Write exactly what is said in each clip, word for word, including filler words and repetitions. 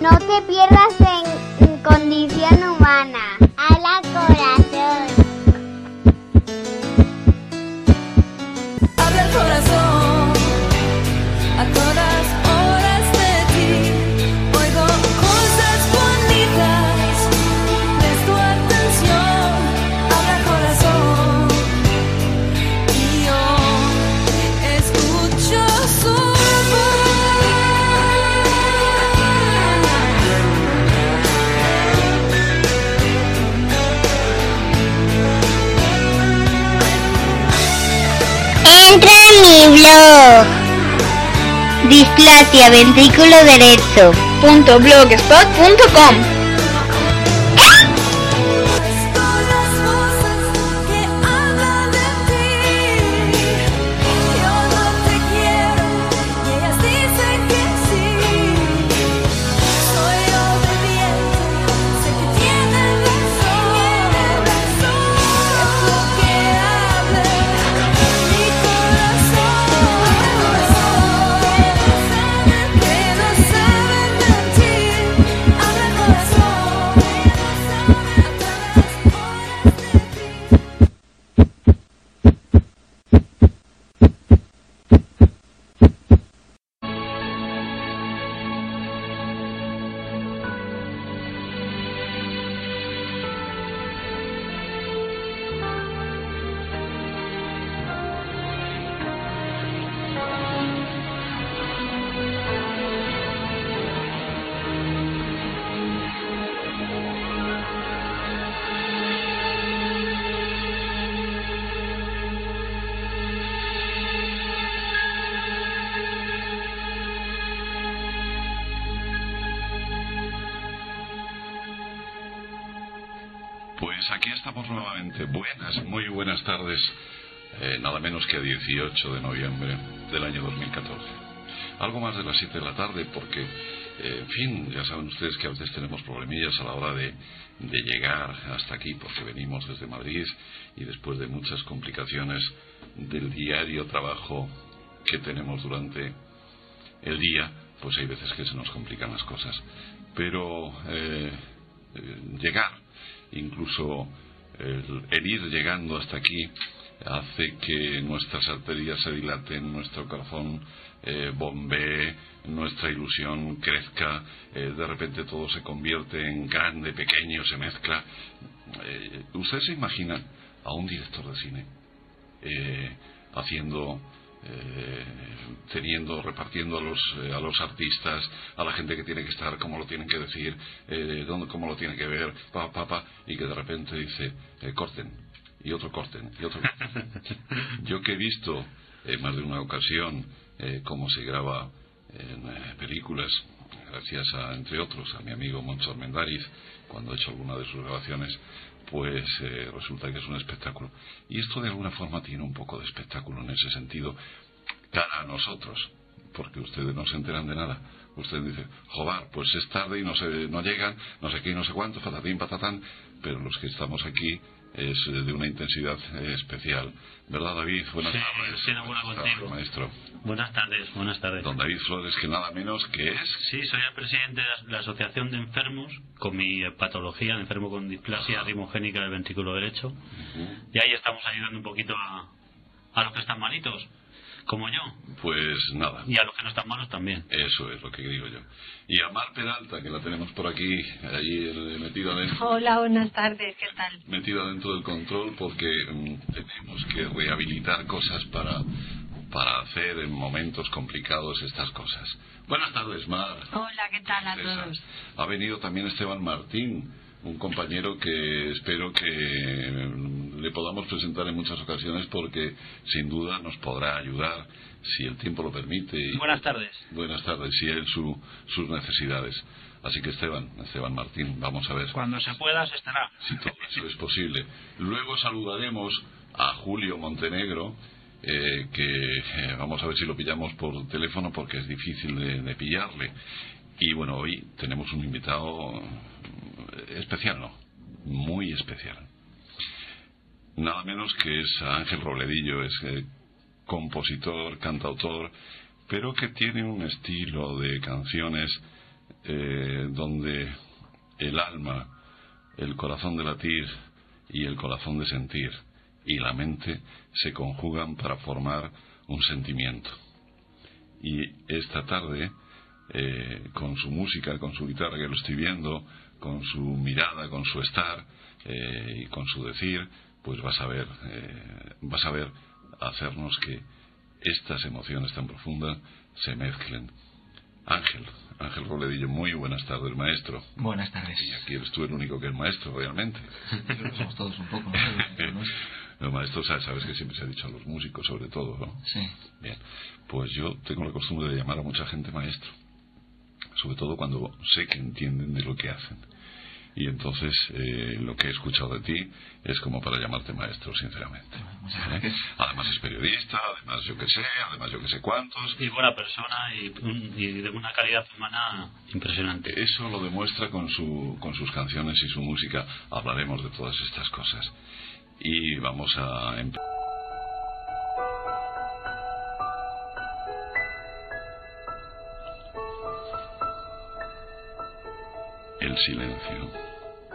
No te pierdas en, en Condición Humana. ¡Hala, corazón! Abre el corazón a todas horas de ti. Oigo cosas bonitas, presto atención. Abre el corazón y yo escucho su voz. Entra en mi blog displasia ventrículo derecho punto blogspot punto com. Con las voces que hablan de ti. Yo no te quiero y ellas dicen que sí. Soy obediente, sé que tienen razón. Dejo que hable mi corazón. Que no saben mentir. Habla el corazón. Pues aquí estamos nuevamente. Buenas, muy buenas tardes. Eh, nada menos que a dieciocho de noviembre del año dos mil catorce. Algo más de las siete de la tarde porque, eh, en fin, ya saben ustedes que a veces tenemos problemillas a la hora de, de llegar hasta aquí porque venimos desde Madrid y después de muchas complicaciones del diario trabajo que tenemos durante el día, pues hay veces que se nos complican las cosas. Pero eh, eh, llegar, incluso el, el ir llegando hasta aquí hace que nuestras arterias se dilaten, nuestro corazón eh, bombee, nuestra ilusión crezca, eh, de repente todo se convierte en grande, pequeño, se mezcla. Eh, ¿Usted se imagina a un director de cine eh, haciendo... Eh, teniendo, repartiendo a los, eh, a los artistas, a la gente que tiene que estar, cómo lo tienen que decir, eh, dónde, cómo lo tiene que ver, pa, pa, pa, y que de repente dice, eh, corten, y otro corten, y otro corten? Yo que he visto eh, más de una ocasión eh, cómo se graba en eh, películas, gracias a, entre otros, a mi amigo Moncho Armendáriz, cuando ha hecho alguna de sus grabaciones, pues eh, resulta que es un espectáculo. Y esto de alguna forma tiene un poco de espectáculo en ese sentido, cara a nosotros, porque ustedes no se enteran de nada. Ustedes dicen, joder, pues es tarde y no, se, no llegan, no sé qué y no sé cuánto, patatín, patatán, pero los que estamos aquí es de una intensidad eh, especial. ¿Verdad, David? Buenas sí, tardes. Sí, buenas contigo. Maestro. Buenas tardes, buenas tardes. Don David Flores, que nada menos que es... Sí, soy el presidente de la Asociación de Enfermos, con mi patología de enfermo con displasia rimogénica del ventrículo derecho. Uh-huh. Y ahí estamos ayudando un poquito a, a los que están malitos, como yo. Pues nada. Y a los que no están malos también. Eso es lo que digo yo. Y a Mar Peralta, que la tenemos por aquí, ahí metida dentro. Hola, buenas tardes, ¿qué tal? Metida dentro del control porque mmm, tenemos que rehabilitar cosas para, para hacer en momentos complicados estas cosas. Buenas tardes, Mar. Hola, ¿qué tal a Esa. todos? Ha venido también Esteban Martín, un compañero que espero que le podamos presentar en muchas ocasiones porque sin duda nos podrá ayudar si el tiempo lo permite. Y, buenas tardes. Buenas tardes, si él su, sus necesidades. Así que Esteban, Esteban Martín, vamos a ver. Cuando se pueda se estará. Si todo eso es posible. Luego saludaremos a Julio Montenegro, eh, que eh, vamos a ver si lo pillamos por teléfono porque es difícil de, de pillarle. Y bueno, hoy tenemos un invitado especial, ¿no? Muy especial. Nada menos que es Ángel Robledillo, es eh, compositor, cantautor, pero que tiene un estilo de canciones eh, donde el alma, el corazón de latir y el corazón de sentir y la mente se conjugan para formar un sentimiento. Y esta tarde, eh, con su música, con su guitarra, que lo estoy viendo, con su mirada, con su estar eh, y con su decir, pues vas a ver, eh, vas a ver hacernos que estas emociones tan profundas se mezclen. Ángel, Ángel Robledillo, muy buenas tardes, maestro. Buenas tardes. Y aquí eres tú el único que es maestro, realmente. Yo creo que somos todos un poco, ¿no? Los maestros, sabes que siempre se ha dicho a los músicos, sobre todo, ¿no? Sí. Bien, pues yo tengo la costumbre de llamar a mucha gente maestro, sobre todo cuando sé que entienden de lo que hacen. Y entonces eh, lo que he escuchado de ti es como para llamarte maestro, sinceramente. ¿Eh? Además es periodista, además yo que sé, además yo que sé cuántos. Y buena persona y, y de una calidad humana impresionante. Eso lo demuestra con, su, con sus canciones y su música. Hablaremos de todas estas cosas. Y vamos a empezar. El silencio.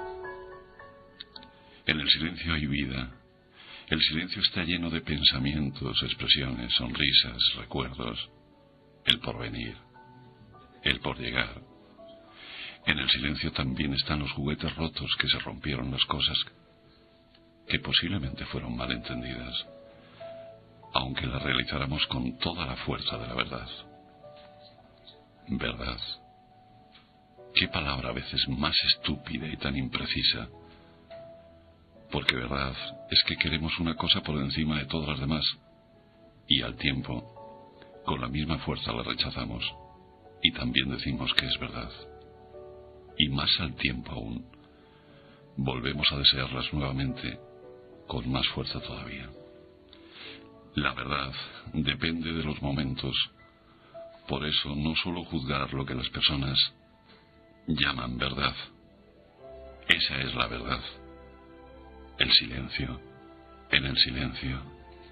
En el silencio hay vida. El silencio está lleno de pensamientos, expresiones, sonrisas, recuerdos. El porvenir. El por llegar. En el silencio también están los juguetes rotos que se rompieron, las cosas que posiblemente fueron mal entendidas, aunque las realizáramos con toda la fuerza de la verdad. ¿Verdad? ¿Qué palabra a veces más estúpida y tan imprecisa? Porque verdad es que queremos una cosa por encima de todas las demás, y al tiempo, con la misma fuerza la rechazamos, y también decimos que es verdad. Y más al tiempo aún, volvemos a desearlas nuevamente, con más fuerza todavía. La verdad depende de los momentos. Por eso no solo juzgar lo que las personas llaman verdad. Esa es la verdad. El silencio. En el silencio.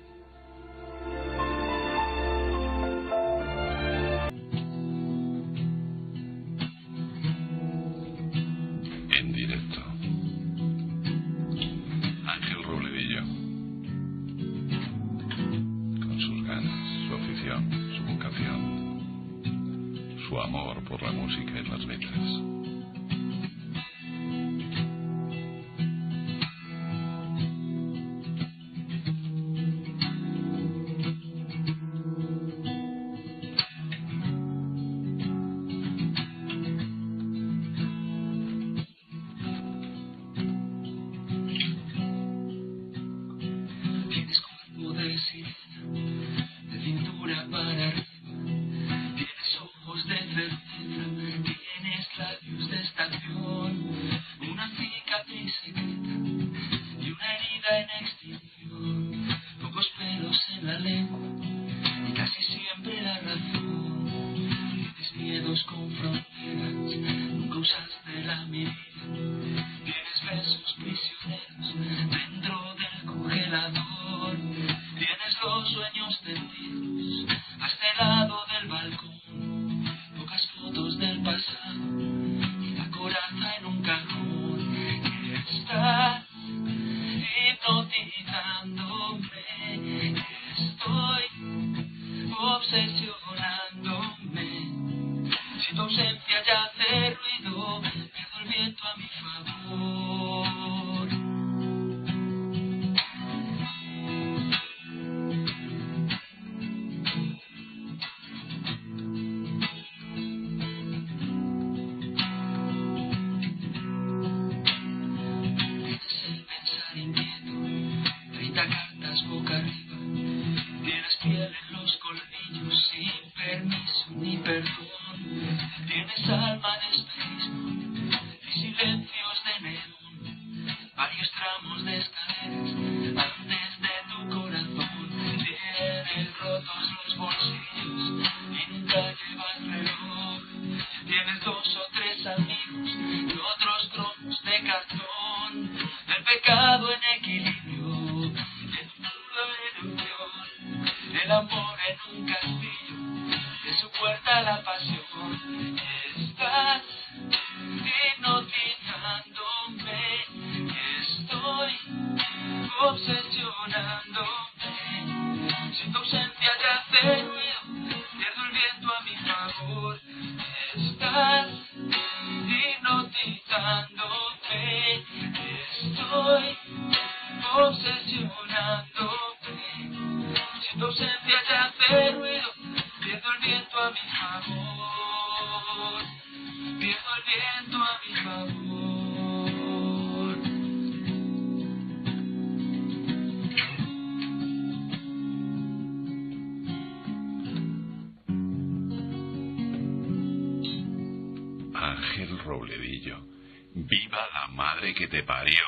En directo. Ángel Robledillo. Con sus ganas, su afición, su vocación, su amor por la música y las letras. El amor en un castillo, de su puerta la pasión está. viento a mi favor. Estás hipnotizándome, estoy obsesionándote. Si tu ausencia te hace ruido, pierdo el viento a mi favor, pierdo el viento a mi favor. Ángel Robledillo, viva la madre que te parió.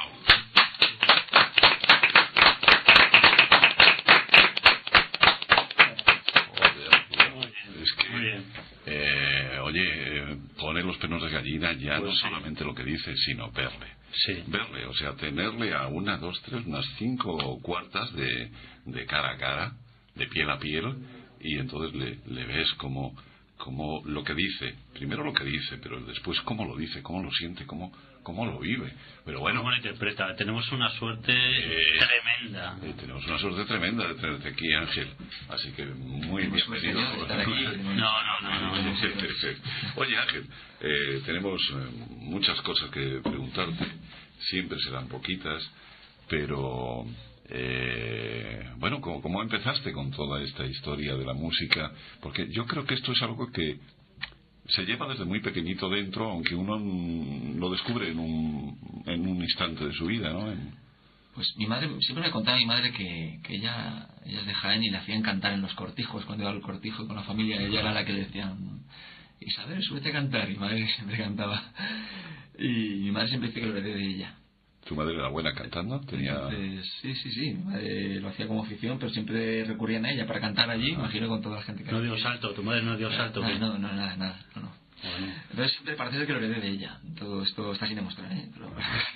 Es que, eh, oye, eh, pone los pelos de gallina ya, pues no sí. solamente lo que dice, sino verle. Sí. Verle, o sea, tenerle a una, dos, tres, unas cinco cuartas de, de cara a cara, de piel a piel, y entonces le, le ves como, como lo que dice, primero lo que dice, pero después cómo lo dice, cómo lo siente, cómo, cómo lo vive. Pero bueno, ¿cómo lo interpreta? Tenemos una suerte eh, tremenda. Eh, tenemos una suerte tremenda de tenerte aquí, Ángel. Así que muy bienvenido. Estar aquí. No, no, no, no. no. Oye, Ángel, eh, tenemos eh, muchas cosas que preguntarte. Siempre serán poquitas, pero eh, bueno, ¿cómo, ¿cómo empezaste con toda esta historia de la música? Porque yo creo que esto es algo que se lleva desde muy pequeñito dentro, aunque uno lo descubre en un, en un instante de su vida, ¿no? En... Pues mi madre, siempre me contaba mi madre que, que ella, ella es de Jaén y le hacían cantar en los cortijos, cuando iba al cortijo con la familia, ella era la que le decían, Isabel, súbete a cantar, y mi madre siempre cantaba, y mi madre siempre dice que lo heredé de ella. ¿Tu madre era buena cantando? Tenía... Entonces, sí, sí, sí, mi madre lo hacía como afición, pero siempre recurrían a ella para cantar allí, ah. imagino con toda la gente que... No dio salto, tu madre no dio salto. No, no, no, nada, nada, no, no. Bueno. Entonces siempre parece ser que lo heredé de ella. Todo esto está sin demostrar, ¿eh? Pero...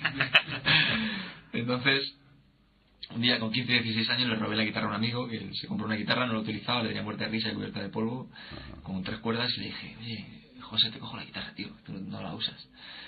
Entonces, un día con quince, dieciséis años le robé la guitarra a un amigo que se compró una guitarra, no la utilizaba, le tenía muerta de risa y cubierta de polvo, uh-huh. con tres cuerdas, y le dije, oye, José, te cojo la guitarra, tío, tú no la usas.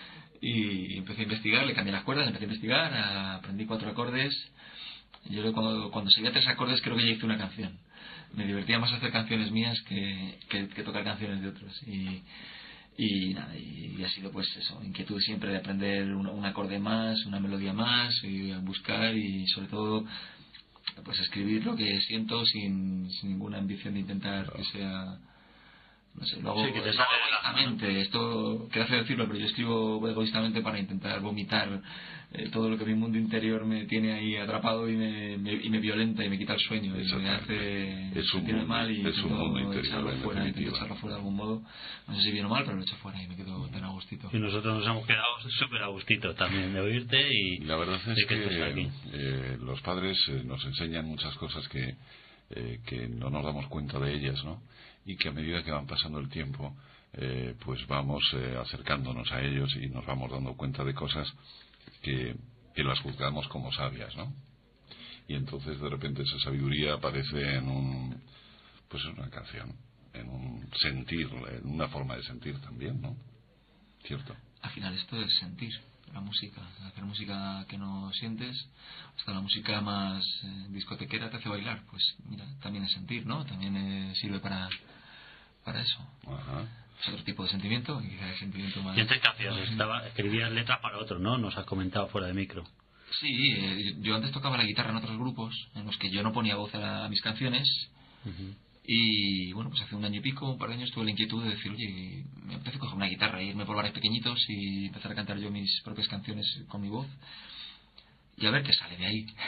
Y empecé a investigar, le cambié las cuerdas, empecé a investigar, aprendí cuatro acordes. Yo cuando, cuando seguía tres acordes creo que ya hice una canción. Me divertía más hacer canciones mías que, que, que tocar canciones de otros. Y, y nada, y, y ha sido pues eso, inquietud siempre de aprender un, un acorde más, una melodía más, y buscar y sobre todo pues escribir lo que siento sin, sin ninguna ambición de intentar que sea... No sé, lo hago, sí, que te lo hago egoístamente, esto queda feo decirlo, pero yo escribo egoístamente para intentar vomitar eh, todo lo que mi mundo interior me tiene ahí atrapado y me, me, y me violenta y me quita el sueño y me hace sentirme mal y es un mundo interior, echarlo fuera, intento echarlo fuera de algún modo, no sé si bien o mal, pero lo echo fuera y me quedo tan a gustito. Y nosotros nos hemos quedado súper a gustito también de oírte y la verdad es que, que eh, los padres eh, nos enseñan muchas cosas que, eh, que no nos damos cuenta de ellas, ¿no? Y que a medida que van pasando el tiempo eh, pues vamos eh, acercándonos a ellos y nos vamos dando cuenta de cosas que, que las juzgamos como sabias, ¿no? Y entonces de repente esa sabiduría aparece en un pues en una canción, en un sentir, en una forma de sentir también, ¿no? ¿Cierto? Al final esto es sentir la música, hacer música que no sientes, hasta la música más eh, discotequera te hace bailar, pues mira, también es sentir, ¿no? También eh, sirve para para eso. Ajá. Es otro tipo de sentimiento, y quizás el sentimiento más... ¿Y antes qué hacías? Estaba, escribías letras para otros, ¿no? Nos has comentado fuera de micro. Sí, eh, yo antes tocaba la guitarra en otros grupos en los que yo no ponía voz a, la, a mis canciones. Uh-huh. Y bueno, pues hace un año y pico, un par de años, tuve la inquietud de decir, oye, me empecé a coger una guitarra e irme por bares pequeñitos y empezar a cantar yo mis propias canciones con mi voz y a ver qué sale de ahí.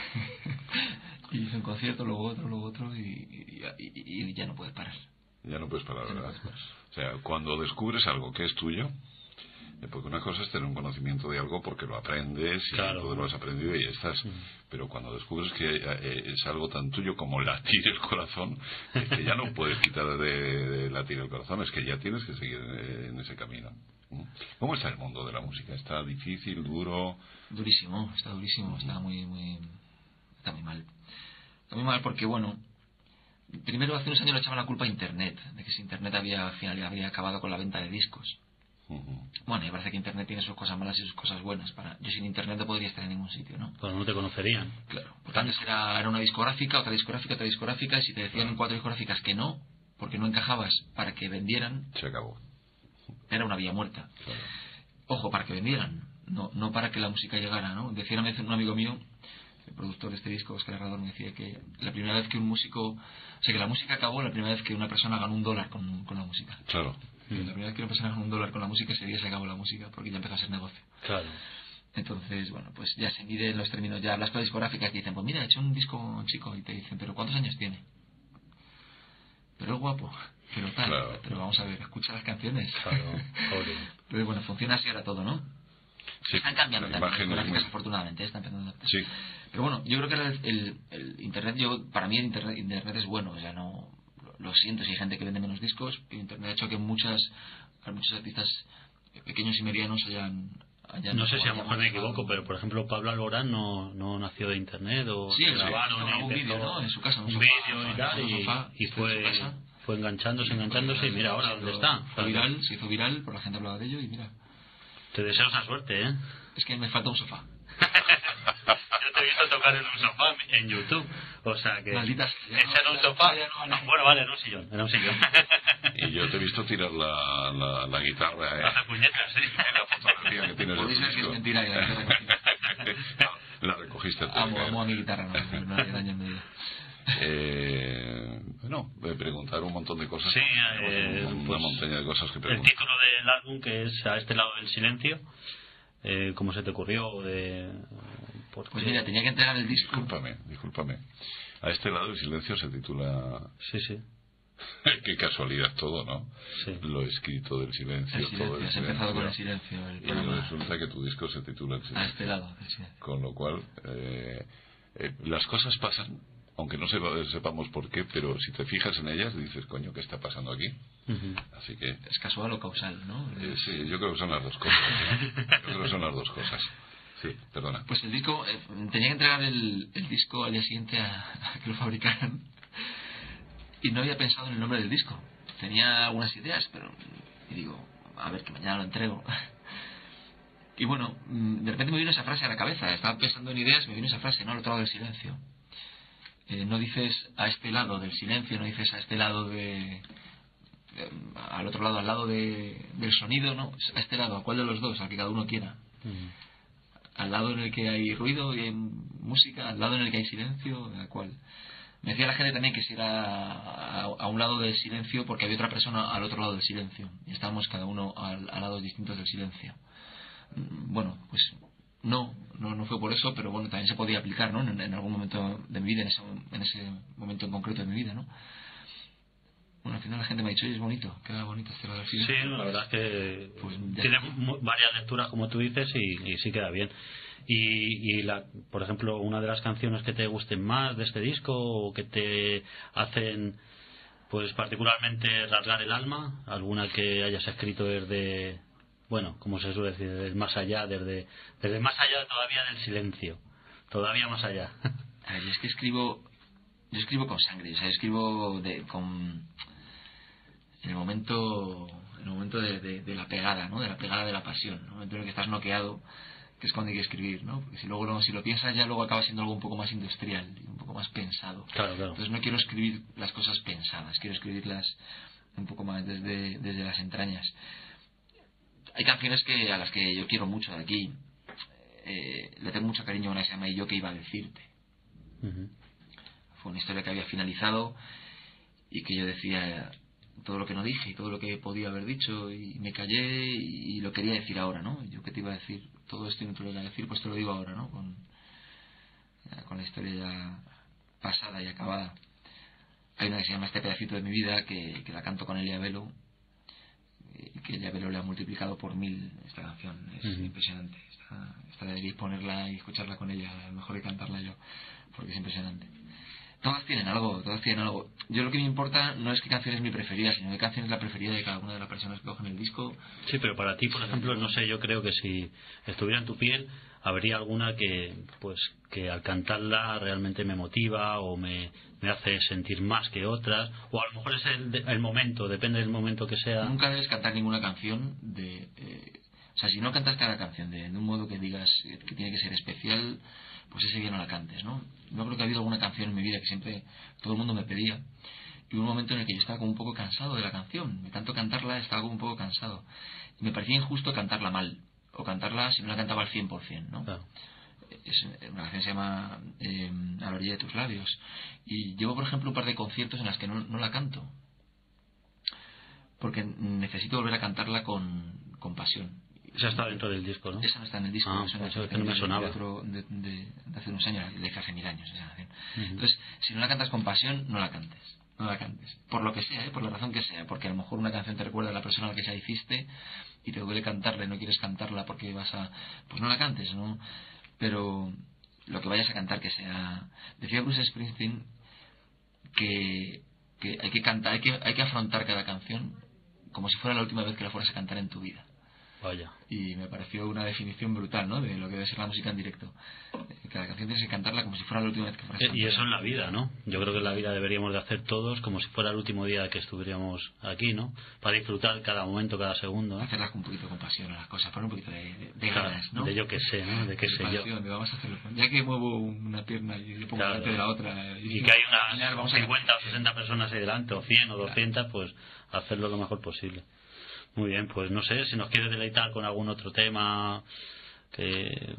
Y hice un concierto, luego otro, luego otro y, y, y, y ya no puedes parar. Ya no puedes parar, ya ¿verdad? No puedes parar. O sea, cuando descubres algo que es tuyo, porque una cosa es tener un conocimiento de algo porque lo aprendes y claro. todo lo has aprendido y ya estás, mm. pero cuando descubres que es algo tan tuyo como latir el corazón, es que ya no puedes quitar de, de latir el corazón, es que ya tienes que seguir en ese camino. ¿Cómo está el mundo de la música? ¿Está difícil, duro? Durísimo, está durísimo, está muy, muy, está muy mal. Está muy mal porque, bueno, primero hace unos años le echaban la culpa a Internet, de que si Internet había, al final había acabado con la venta de discos. Uh-huh. Bueno, me parece que Internet tiene sus cosas malas y sus cosas buenas. Para... Yo sin Internet no podría estar en ningún sitio, ¿no? Pues no te conocerían. Claro, porque antes era, era una discográfica, otra discográfica, otra discográfica, y si te decían en cuatro discográficas que no, porque no encajabas para que vendieran, Se acabó. era una vía muerta. Claro. Ojo, para que vendieran, no no para que la música llegara, ¿no? Decía una vez un amigo mío, el productor de este disco, Óscar Herrador, me decía que la primera vez que un músico, o sea, que la música acabó la primera vez que una persona ganó un dólar con, con la música. Claro. Que La primera vez que una persona ganó un dólar con la música, ese día se acabó la música, porque ya empezó a ser negocio. Claro. Entonces, bueno, pues ya se mide en los términos, ya las discográficas dicen, pues mira, he hecho un disco chico, y te dicen, pero ¿cuántos años tiene? Pero es guapo, pero tal, Claro. pero vamos a ver, escucha las canciones. Claro, joder. Entonces, bueno, funciona así ahora todo, ¿no? Sí, Están cambiando la también imagen las es gráficas, muy- afortunadamente, ¿eh? Están empezando a... Sí. Pero bueno, yo creo que el, el, el internet, yo para mí el internet, internet es bueno, o sea, no lo, lo siento si hay gente que vende menos discos, pero internet ha hecho que muchas, a muchos artistas pequeños y medianos hayan... hayan No sé si a lo hayan mejor me manejado- equivoco, pero por ejemplo Pablo Alborán no, no nació de internet o Sí, se sí, grabaron grabó y un empezó vídeo, ¿no? En su casa, en un un sofá, vídeo y en tal un y, sofá, y en su fue casa. fue enganchándose, enganchándose y mira ahora dónde está. Se hizo viral, se hizo viral, por la gente hablaba de ello y mira, Te deseo esa suerte, ¿eh? es que me falta un sofá. Yo te he visto tocar en un sofá en YouTube, o sea que Maldita sea, ese era un ya sofá. no, ya no vale. No, bueno, vale, era un sillón, era un sillón. Y yo te he visto tirar la, la, la guitarra, ¿eh? Hace puñetas, sí. En la fotografía que tienes de Podéis tu ver que es disco. mentira que la guitarra La recogiste tú, amo, ¿eh? amo a mi guitarra, no, no hay daño en medio. Eh, bueno, voy a preguntar un montón de cosas. Sí, Tenemos eh, un- una pues, montaña de cosas que El preguntar. título del álbum, que es A este lado del silencio, eh, ¿cómo se te ocurrió? De, ¿por Pues qué? mira, tenía que entregar el disco. Discúlpame, discúlpame. A este lado el silencio se titula... Sí, sí, Qué casualidad todo, ¿no? sí. Lo escrito del silencio, El todo silencio, el has silencio. empezado con el silencio, el Y programa resulta que tu disco se titula El a silencio. este lado del silencio. Con lo cual, eh, eh, las cosas pasan, aunque no sepa- sepamos por qué, pero si te fijas en ellas, dices, coño, ¿qué está pasando aquí? Ujú. Así que, Es casual o causal, ¿no? eh, sí, yo creo que son las dos cosas. ¿no? Yo creo que son las dos cosas. Sí, perdona. Pues el disco, eh, tenía que entregar el, el disco al día siguiente a, a que lo fabricaran y no había pensado en el nombre del disco. Tenía algunas ideas, pero y digo, a ver, que mañana lo entrego. Y bueno, mm, de repente me vino esa frase a la cabeza. Estaba pensando en ideas, me vino esa frase, ¿no? Al otro lado del silencio. Eh, no dices a este lado del silencio, no dices a este lado de... eh, al otro lado, al lado de, del sonido, ¿no? A este lado, ¿a cuál de los dos? Al que cada uno quiera. Ujú. Al lado en el que hay ruido y hay música, al lado en el que hay silencio, ¿a cuál? Me decía la gente también que si era a, a un lado del silencio porque había otra persona al otro lado del silencio y estábamos cada uno al, a lados distintos del silencio. Mm, Bueno, pues no, no, no fue por eso, pero bueno, también se podía aplicar, ¿no? En, en algún momento de mi vida, en ese, en ese momento en concreto de mi vida, ¿no? Bueno, al final la gente me ha dicho, oye, es bonito, queda bonito este lado del Sí, silencio. la verdad es que Pues ya tiene está. mu- varias lecturas, como tú dices, y, y sí queda bien. Y, y la, por ejemplo, una de las canciones que te gusten más de este disco o que te hacen, pues particularmente rasgar el alma, alguna que hayas escrito desde, bueno, como se suele decir, desde más allá, desde, desde más allá todavía del silencio, todavía más allá. A ver, yo es que escribo, yo escribo con sangre, o sea, escribo de, con en el momento, en el momento de, de, de la pegada, ¿no? De la pegada de la pasión, ¿no? En el momento en el que estás noqueado, que es cuando hay que escribir, ¿no? Porque si luego lo, si lo piensas ya luego acaba siendo algo un poco más industrial y un poco más pensado. Claro, claro. Entonces no quiero escribir las cosas pensadas, quiero escribirlas un poco más desde, desde las entrañas. Hay canciones que a las que yo quiero mucho de aquí. Eh, le tengo mucho cariño a una que se llama Y yo que iba a decirte. Ujú. Fue una historia que había finalizado y que yo decía todo lo que no dije y todo lo que podía haber dicho y me callé y lo quería decir ahora, ¿no? Yo que te iba a decir todo esto y no te lo iba a decir, pues te lo digo ahora, ¿no? Con, ya con la historia ya pasada y acabada. Hay una que se llama Este pedacito de mi vida que, que la canto con Elia Velo y que Elia Velo le ha multiplicado por mil esta canción. Es Ujú. impresionante. Esta, esta deberíais ponerla y escucharla con ella, a lo mejor que cantarla yo, porque es impresionante. Todas tienen algo, todas tienen algo. Yo lo que me importa no es qué canción es mi preferida, sino qué canción es la preferida de cada una de las personas que cogen el disco. Sí, pero para ti, por ejemplo, no sé, yo creo que si estuviera en tu piel, habría alguna que, pues, que al cantarla realmente me motiva o me, me hace sentir más que otras, o a lo mejor es el, el momento, depende del momento que sea. Nunca debes cantar ninguna canción de... eh, o sea, si no cantas cada canción de, de un modo que digas que tiene que ser especial, pues ese día no la cantes, ¿no? Yo creo que ha habido alguna canción en mi vida que siempre todo el mundo me pedía y hubo un momento en el que yo estaba como un poco cansado de la canción, de tanto cantarla estaba como un poco cansado. Y me parecía injusto cantarla mal, o cantarla si no la cantaba al cien por ciento, ¿no? Claro. Es una canción que se llama eh, A la orilla de tus labios. Y llevo, por ejemplo, un par de conciertos en las que no, no la canto. Porque necesito volver a cantarla con, con pasión. Esa está dentro del disco, ¿no? Esa no está en el disco. Ah, es una pues es que canción no me de- sonaba. De, otro- de, de- de hace unos años, de hace mil años esa canción. Ujú. Entonces, si no la cantas con pasión, no la cantes. No la cantes. Por lo que sea, ¿eh? Por la razón que sea. Porque a lo mejor una canción te recuerda a la persona a la que se la hiciste y te duele cantarla y no quieres cantarla porque vas a... Pues no la cantes, ¿no? Pero lo que vayas a cantar que sea... Decía Bruce Springsteen que, que hay que cantar, hay que, hay que afrontar cada canción como si fuera la última vez que la fueras a cantar en tu vida. Vaya. Y me pareció una definición brutal, ¿no? De lo que debe ser la música en directo. Eh, Cada canción tienes que cantarla como si fuera la última vez que fueras a Eh, cantarla. Y eso en la vida, ¿no? Yo creo que en la vida deberíamos de hacer todos como si fuera el último día que estuviéramos aquí, ¿no? Para disfrutar cada momento, cada segundo, ¿no? Hacerlas con un poquito con pasión a las cosas, poner un poquito de, de, de Claro, ganas, ¿no? de yo qué sé, ¿no? De qué sé yo. pasión, de vamos a hacerlo. Ya que muevo una pierna y le pongo Claro. delante de la otra. Y que hay al final unas vamos a cincuenta o sesenta personas ahí delante, o cien o doscientas, pues hacerlo lo mejor posible. Muy bien, pues no sé, si nos quieres deleitar con algún otro tema que...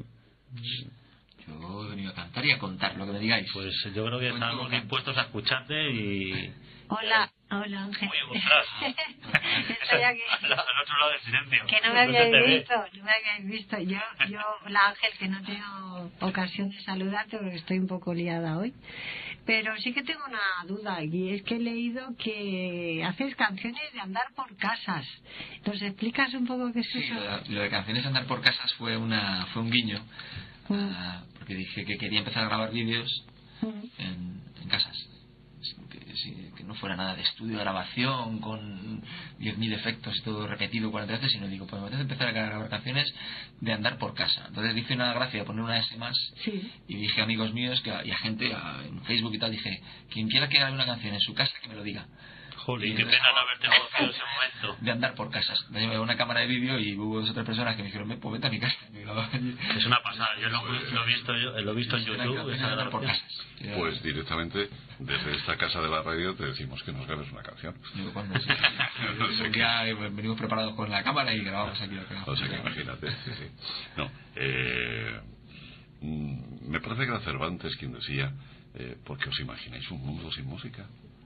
Yo he venido a cantar y a contar lo que me digáis. Pues yo creo que Cuento estamos con- dispuestos a escucharte y... Hola, hola Ángel. Muy ostras. Estoy aquí. Al otro lado del silencio. Que no me se habíais te ve. visto, no me habíais visto. Yo, yo, la Ángel, que no tengo ocasión de saludarte porque estoy un poco liada hoy. Pero sí que tengo una duda y es que he leído que haces canciones de andar por casas. ¿Nos explicas un poco qué es Sí, eso? lo de, lo de canciones andar por casas fue una fue un guiño. Mm. ah, porque dije que quería empezar a grabar vídeos Mm. en, en casas. Que, sí, que no fuera nada de estudio de grabación con diez mil efectos y todo repetido cuarenta veces, sino digo, pues me apetece empezar a grabar canciones de andar por casa. Entonces hice una gracia de poner una S más Sí. y dije a amigos míos que, y a gente a- en Facebook y tal, dije, quien quiera que grabe una canción en su casa, que me lo diga. Jolín, qué pena no haberte conocido en ese momento. De andar por casas. Me llevé una cámara de vídeo y hubo dos o tres personas que me dijeron, "Ve, pues vete a mi casa". Y me grababa allí. Es una pasada, yo lo, lo he visto yo, lo he visto en Era YouTube, canciones esa de andar por grabación. casas. Era- Pues directamente desde esta casa de la radio te decimos que nos grabes una canción. Digo, ¿cuándo? Sí. No sé Un qué. día eh, venimos preparados con la cámara y grabamos aquí lo que O sea que imagínate. Sí, sí. No, eh, mm, me parece que era Cervantes quien decía, eh, porque os imagináis un mundo sin música.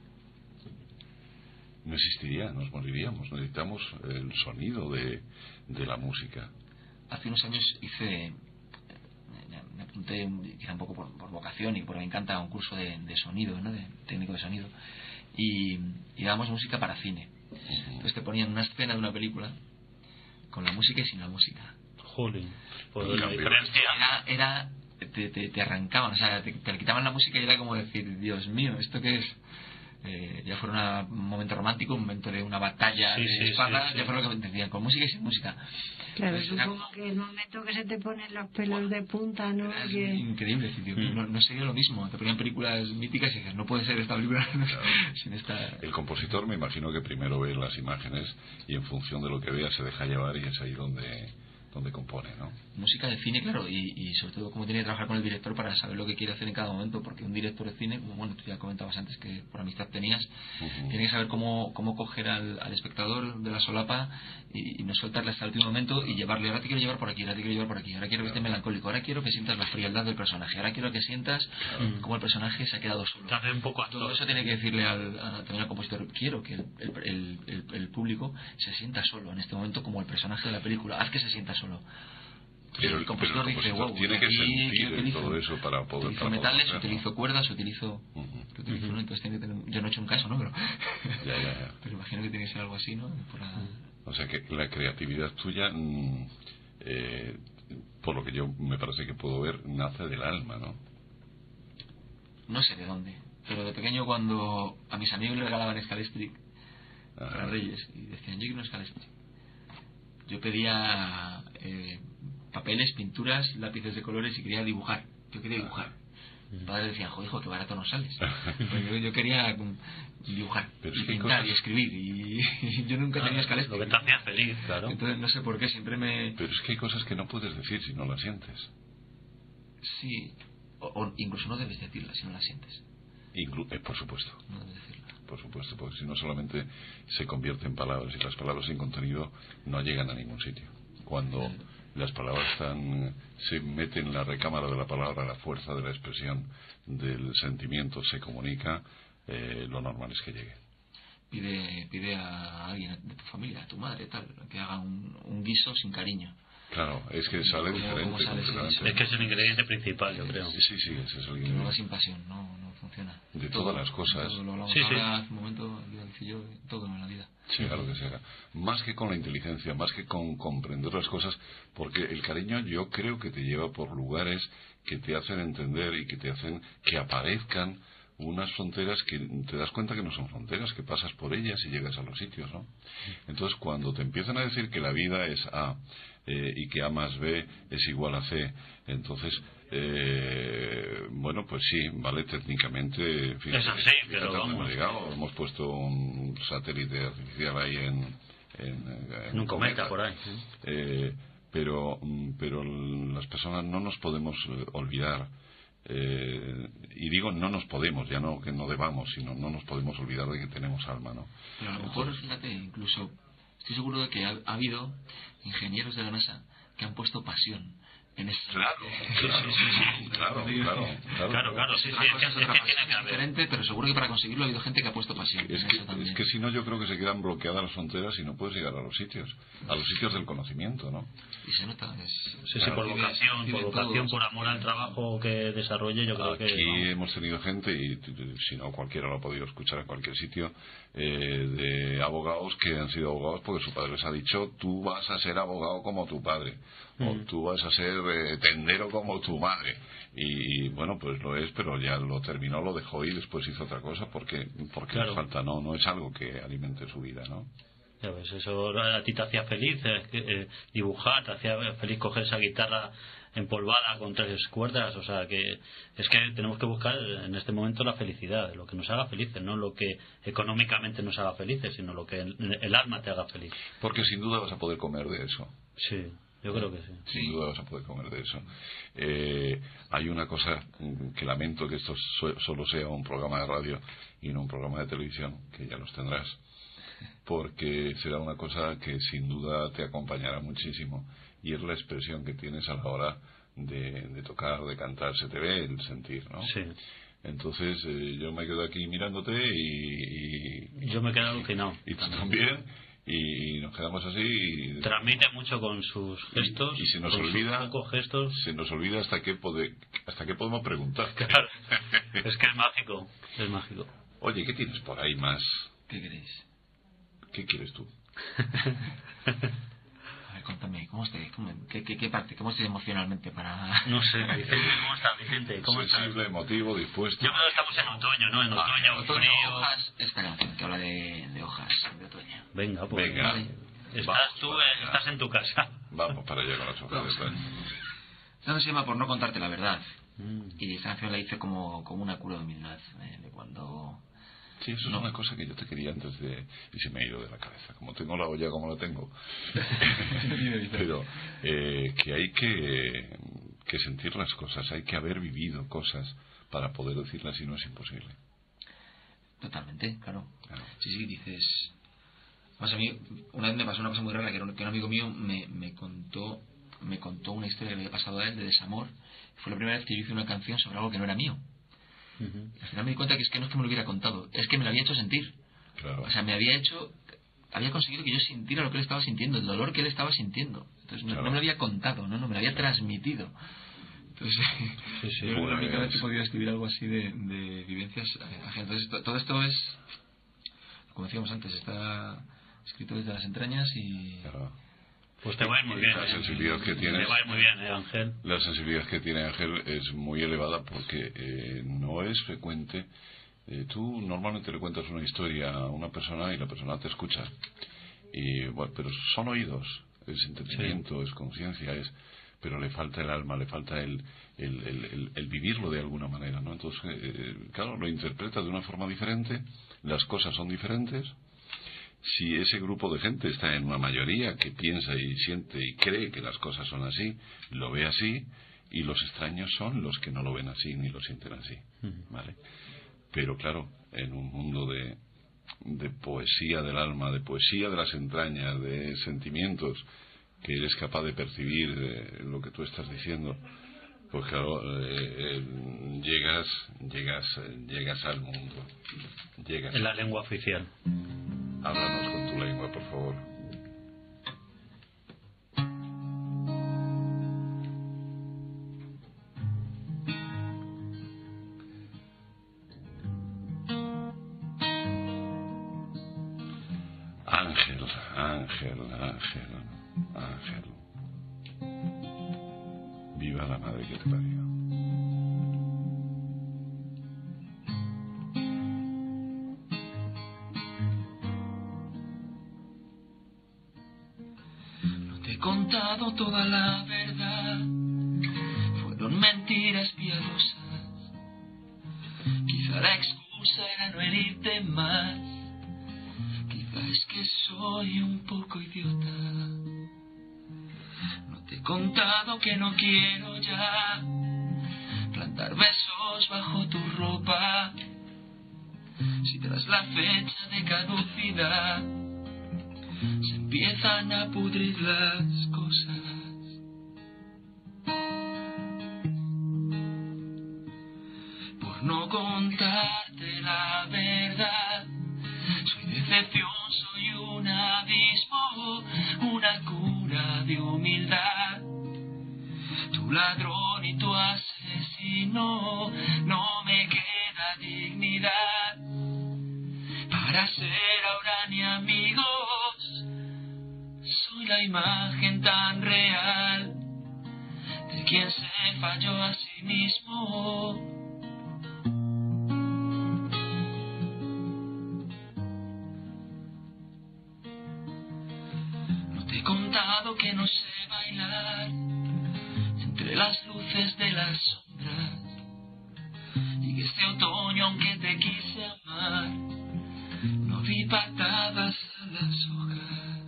No existiría, nos moriríamos. Necesitamos el sonido de, de la música. Hace unos años hice, me- me apunté quizá un poco por, por vocación y porque me encanta un curso de, de sonido, ¿no? De técnico de sonido. Y, y dábamos música para cine. Entonces te ponían una escena de una película con la música y sin la música. Jolín, pues Pues la cambio. diferencia... Era, era te, te, te arrancaban, o sea, te, te quitaban la música y era como decir, Dios mío, ¿esto qué es? Eh, ya fuera una- un momento romántico, un momento de una batalla Sí, de sí, espadas, sí, sí. ya fue lo que me decían, con música y sin música. Claro, Entonces, era supongo que el momento que se te ponen los pelos de punta, ¿no? Es Que... increíble, es decir, Mm. no, no sería lo mismo. Te ponían películas míticas y dices, no puede ser esta película sin esta... El compositor me imagino que primero ve las imágenes y en función de lo que vea se deja llevar y es ahí donde, donde compone, ¿no? Música de cine, claro, y, y sobre todo cómo tiene que trabajar con el director para saber lo que quiere hacer en cada momento, porque un director de cine, como bueno, tú ya comentabas antes que por amistad tenías, Ujú. tiene que saber cómo, cómo coger al, al espectador de la solapa y, y no soltarle hasta el último momento y llevarle, ahora te quiero llevar por aquí, ahora te quiero llevar por aquí, ahora quiero que esté melancólico, ahora quiero que sientas la frialdad del personaje, ahora quiero que sientas Mm. cómo el personaje se ha quedado solo. Te hace un poco Todo actor. eso tiene que decirle al, a- también al compositor, quiero que el, el, el, el- el público se sienta solo en este momento como el personaje de la película, haz que se sienta solo. Pero, Y el compositor pero el dice, compositor wow, tiene que aquí sentir ¿qué en utilizo? todo eso para poder Utilizo para metales, poder hacerlo. utilizo cuerdas, utilizo... Ujú. ¿qué utilizo, Ujú. no? Entonces tiene que tener... Yo no he hecho un caso, ¿no? Pero, Ya, ya, ya. pero imagino que tiene que ser algo así, ¿no? Para- O sea que la creatividad tuya, mm, eh, por lo que yo me parece que puedo ver, nace del alma, ¿no? No sé de dónde, pero de pequeño cuando a mis amigos les regalaban Scalestric Ajá. para Reyes y decían, yo quiero un Scalestric. Yo pedía eh, papeles, pinturas, lápices de colores y quería dibujar. Yo quería dibujar. Mis padres decían, joder, hijo, qué barato nos sales. Pues yo, yo quería mm, dibujar Pero y es que hay pintar cosas- y escribir y, y yo nunca tenía Lo Scalestric. que te hacía feliz, claro. Entonces no sé por qué siempre me... Pero es que hay cosas que no puedes decir si no las sientes. Sí, o, o incluso no debes decirla si no la sientes. Inclu- eh, por supuesto. No debes decirla. por supuesto, porque si no solamente se convierte en palabras, y las palabras sin contenido no llegan a ningún sitio. Cuando las palabras están, se meten en la recámara de la palabra, la fuerza de la expresión del sentimiento se comunica, eh, lo normal es que llegue. Pide, pide a alguien de tu familia, a tu madre, tal, que haga un, un guiso sin cariño. Claro, es que sale ¿Cómo- diferente. cómo sale completamente. eso? Es que es el ingrediente principal, yo creo. Sí, sí, sí, ese es el Que guiño. no va sin pasión, no, no funciona. De Todo, todas las cosas. todo lo hablamos Sí, sí. ahora hace un momento, yo decía yo, todo en la vida. Sí, claro que se haga. Más que con la inteligencia, más que con comprender las cosas, porque el cariño yo creo que te lleva por lugares que te hacen entender y que te hacen que aparezcan unas fronteras que te das cuenta que no son fronteras, que pasas por ellas y llegas a los sitios, ¿no? Entonces, cuando te empiezan a decir que la vida es A eh, y que A más B es igual a C, entonces, eh, bueno, pues sí, vale, técnicamente... Fíjate, Es así, pero fíjate dónde vamos. hemos llegado. Hemos puesto un satélite artificial ahí en... En, En un cometa, por ahí. ¿eh? Eh, pero, mm, pero las personas no nos podemos eh, olvidar. Eh, y digo no nos podemos, ya no que no debamos, sino no nos podemos olvidar de que tenemos alma, ¿no? Pero a lo mejor, fíjate, incluso estoy seguro de que ha, ha habido ingenieros de la NASA que han puesto pasión en esa... Claro, claro, claro, claro, claro. Claro, claro, sí, sí, Otra es cosa que, es es otra que pasión, tiene que es haber. diferente, pero seguro que para conseguirlo ha habido gente que ha puesto pasión Es en que, eso también. es que si no, yo creo que se quedan bloqueadas las fronteras y no puedes llegar a los sitios, a los sitios del conocimiento, ¿no? Y se nota, es... Sí, sí, por Vive- vocación, vive por vocación, todos. por amor al trabajo que desarrolle, yo creo Aquí que... vamos. hemos tenido gente, y t- t- si no cualquiera lo ha podido escuchar en cualquier sitio, eh, de abogados que han sido abogados porque su padre les ha dicho tú vas a ser abogado como tu padre, o Mm. tú vas a ser eh, tendero como tu madre. Y bueno, pues lo es, pero ya lo terminó, lo dejó y después hizo otra cosa porque, porque Claro. le falta, no, no es algo que alimente su vida, ¿no? Ya ves, eso a ti te hacía feliz, eh, eh, dibujar, te hacía feliz coger esa guitarra empolvada con tres cuerdas, o sea que es que tenemos que buscar en este momento la felicidad, lo que nos haga felices, no lo que económicamente nos haga felices, sino lo que el, el alma te haga feliz. Porque sin duda vas a poder comer de eso. Sí, yo creo que sí. Sin duda vas a poder comer de eso. Eh, hay una cosa mm, que lamento que esto so- solo sea un programa de radio y no un programa de televisión, que ya los tendrás, porque será una cosa que sin duda te acompañará muchísimo, y es la expresión que tienes a la hora de, de tocar, de cantar, se te ve el sentir, ¿no? Sí. Entonces eh, yo me quedo aquí mirándote y, y, Yo me he quedado alucinado. y tú también, y nos quedamos así y Transmite mucho con sus gestos, y se nos con olvida- sus pocos gestos. se nos olvida hasta qué pode- hasta qué podemos preguntar. Claro, es que es mágico, es mágico. Oye, ¿qué tienes por ahí más? ¿Qué queréis? ¿Qué quieres tú? A ver, contame, ¿cómo estáis? ¿Cómo, qué, qué, ¿Qué parte? ¿Cómo estáis emocionalmente para...? No sé, Vicente, ¿cómo estás, Vicente? ¿Cómo estás? Sensible, emotivo, dispuesto. Yo creo que estamos en otoño, ¿no? En Ah, otoño, Otoño, frío. hojas, esta canción que habla de, de hojas de otoño. Venga, pues. Venga. Vale. Estás Vamos tú, para eh, allá. estás en tu casa. Vamos para allá con las hojas de otoño. Esta no se llama Por no contarte la verdad. Mm. Y esta canción la hice como, como una cura de humildad, eh, de cuando... Sí, eso No. es una cosa que yo te quería antes de... Y se me ha ido de la cabeza. Como tengo la olla como la tengo. Pero eh, que hay que, que sentir las cosas, hay que haber vivido cosas para poder decirlas y no es imposible. Totalmente, claro. Claro. Sí, sí, dices... Más a mí, una vez me pasó una cosa muy rara, que, era un, que un amigo mío me, me contó me contó una historia que le había pasado a él de desamor. Fue la primera vez que yo hice una canción sobre algo que no era mío. Ujú. Y al final me di cuenta que es que no es que me lo hubiera contado, es que me lo había hecho sentir. Claro. O sea, me había hecho... Había conseguido que yo sintiera lo que él estaba sintiendo, el dolor que él estaba sintiendo. Entonces no, Claro. no me lo había contado, no, no, me lo había transmitido. Entonces, Sí, sí. yo la única Pues- vez que he podido escribir algo así de, de vivencias ajenas. Entonces, to- todo esto es, como decíamos antes, está escrito desde las entrañas y... Claro. Pues te va a ir muy bien. La eh. sensibilidad que tienes... Te va a ir muy bien, eh, Ángel. La sensibilidad que tiene Ángel es muy elevada porque eh, no es frecuente. Eh, tú normalmente le cuentas una historia a una persona y la persona te escucha. Y, bueno, pero son oídos, es entendimiento, es conciencia, es, pero le falta el alma, le falta el, el, el, el- el vivirlo de alguna manera, ¿no? Entonces, eh, claro, lo interpreta de una forma diferente, las cosas son diferentes. Si ese grupo de gente está en una mayoría que piensa y siente y cree que las cosas son así, lo ve así, y los extraños son los que no lo ven así ni lo sienten así, Ujú. ¿vale? Pero claro, en un mundo de, de poesía del alma, de poesía de las entrañas, de sentimientos que eres capaz de percibir eh, lo que tú estás diciendo, pues claro, eh, eh, llegas, llegas, eh, llegas al mundo. Llegas. En la lengua oficial. Háblanos con tu lengua, por favor. Ángel, Ángel, Ángel, Ángel. Viva la madre que te parió. No te he contado toda la verdad, fueron mentiras piadosas. Quizá la excusa era no herirte más. Es que soy un poco idiota. No te he contado que no quiero ya plantar besos bajo tu ropa. Si tras la fecha de caducidad se empiezan a pudrir las cosas. Por no contarte la verdad, soy decepción, soy un abismo, una cura de humildad. Tu ladrón y tu asesino, no me queda dignidad para ser ahora ni amigos. Soy la imagen tan real de quien se falló a sí mismo. He contado que no sé bailar entre las luces de las sombras, y que este otoño, aunque te quise amar, no vi patadas a las hojas.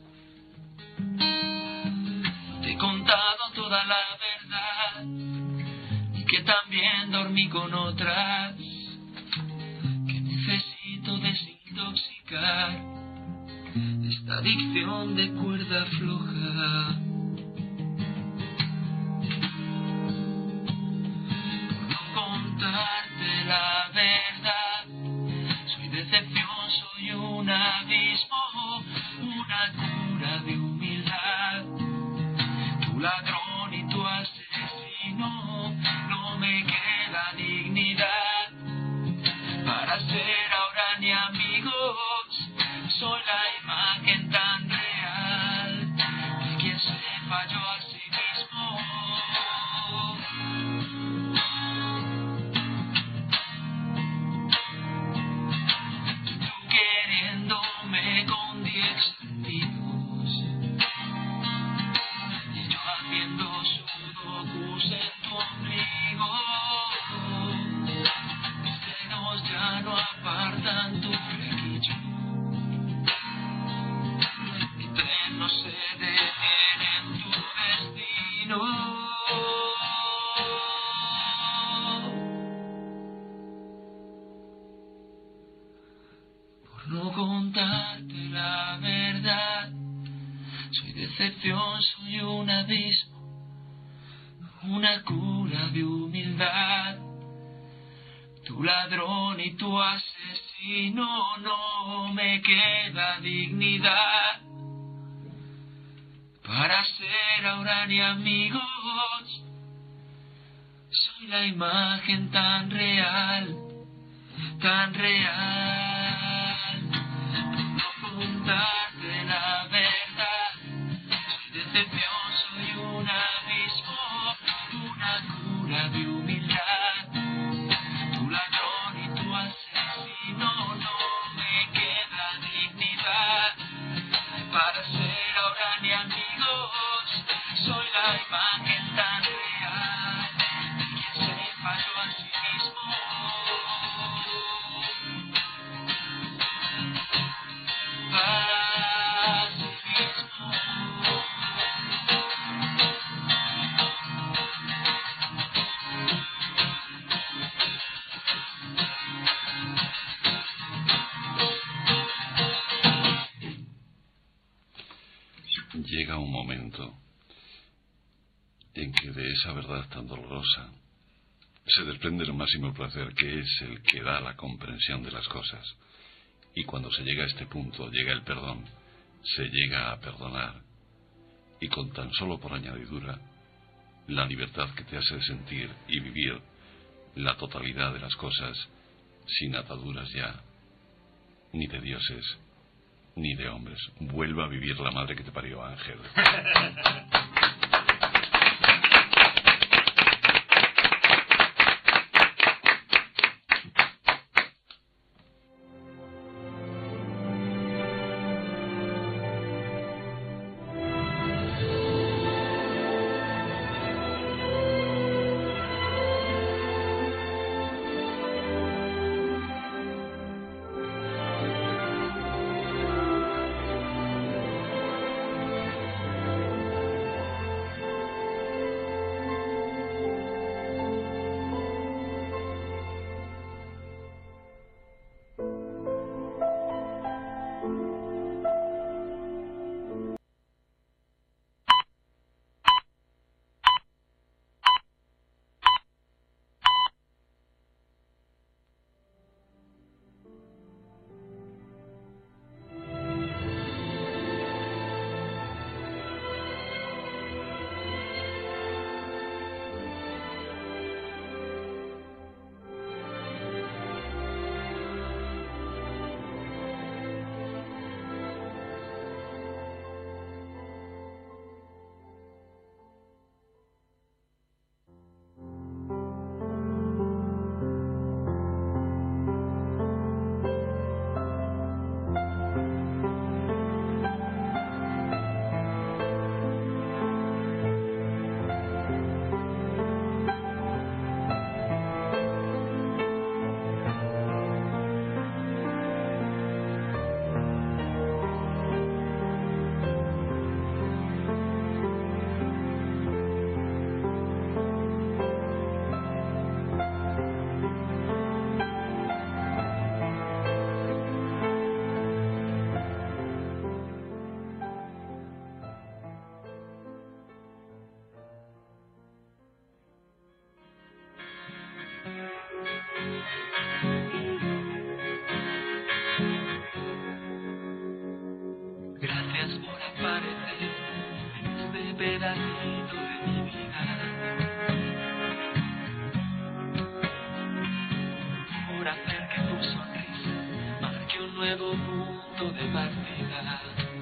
Te he contado toda la verdad, y que también dormí con otras, que necesito desintoxicar esta adicción de cuerda floja. Por no contarte la verdad, soy decepción, soy un abismo, una cura de humildad. Tu ladrón y tu asesino, no me queda dignidad para ser ahora ni amigos. Soy la imagen tan real de quien se falló a sí mismo. Tú queriéndome con diez sentidos, y yo haciendo sudokus en tu ombligo. Mis dedos ya no apartan tu flequillo. No se detiene en tu destino. Por no contarte la verdad, soy decepción, soy un abismo, una cura de humildad. Tu ladrón y tu asesino, no me queda dignidad para ser ahora ni amigos. Soy la imagen tan real, tan real. Por no contarte la verdad, soy decepción, soy un abismo, una cura de humildad. Tu ladrón y tu asesino, no me queda dignidad para ser ahora ni amigos. Soy la imagen tan real de quien se falló a sí mismo. A sí mismo. llega un momento en que de esa verdad tan dolorosa se desprende el máximo placer, que es el que da la comprensión de las cosas. Y cuando se llega a este punto, llega el perdón, se llega a perdonar, y con tan solo por añadidura, la libertad que te hace sentir y vivir la totalidad de las cosas sin ataduras ya, ni de dioses, ni de hombres. Vuelva a vivir la madre que te parió, Ángel. Gracias por aparecer en este pedacito de mi vida, por hacer que tu sonrisa marque un nuevo punto de partida,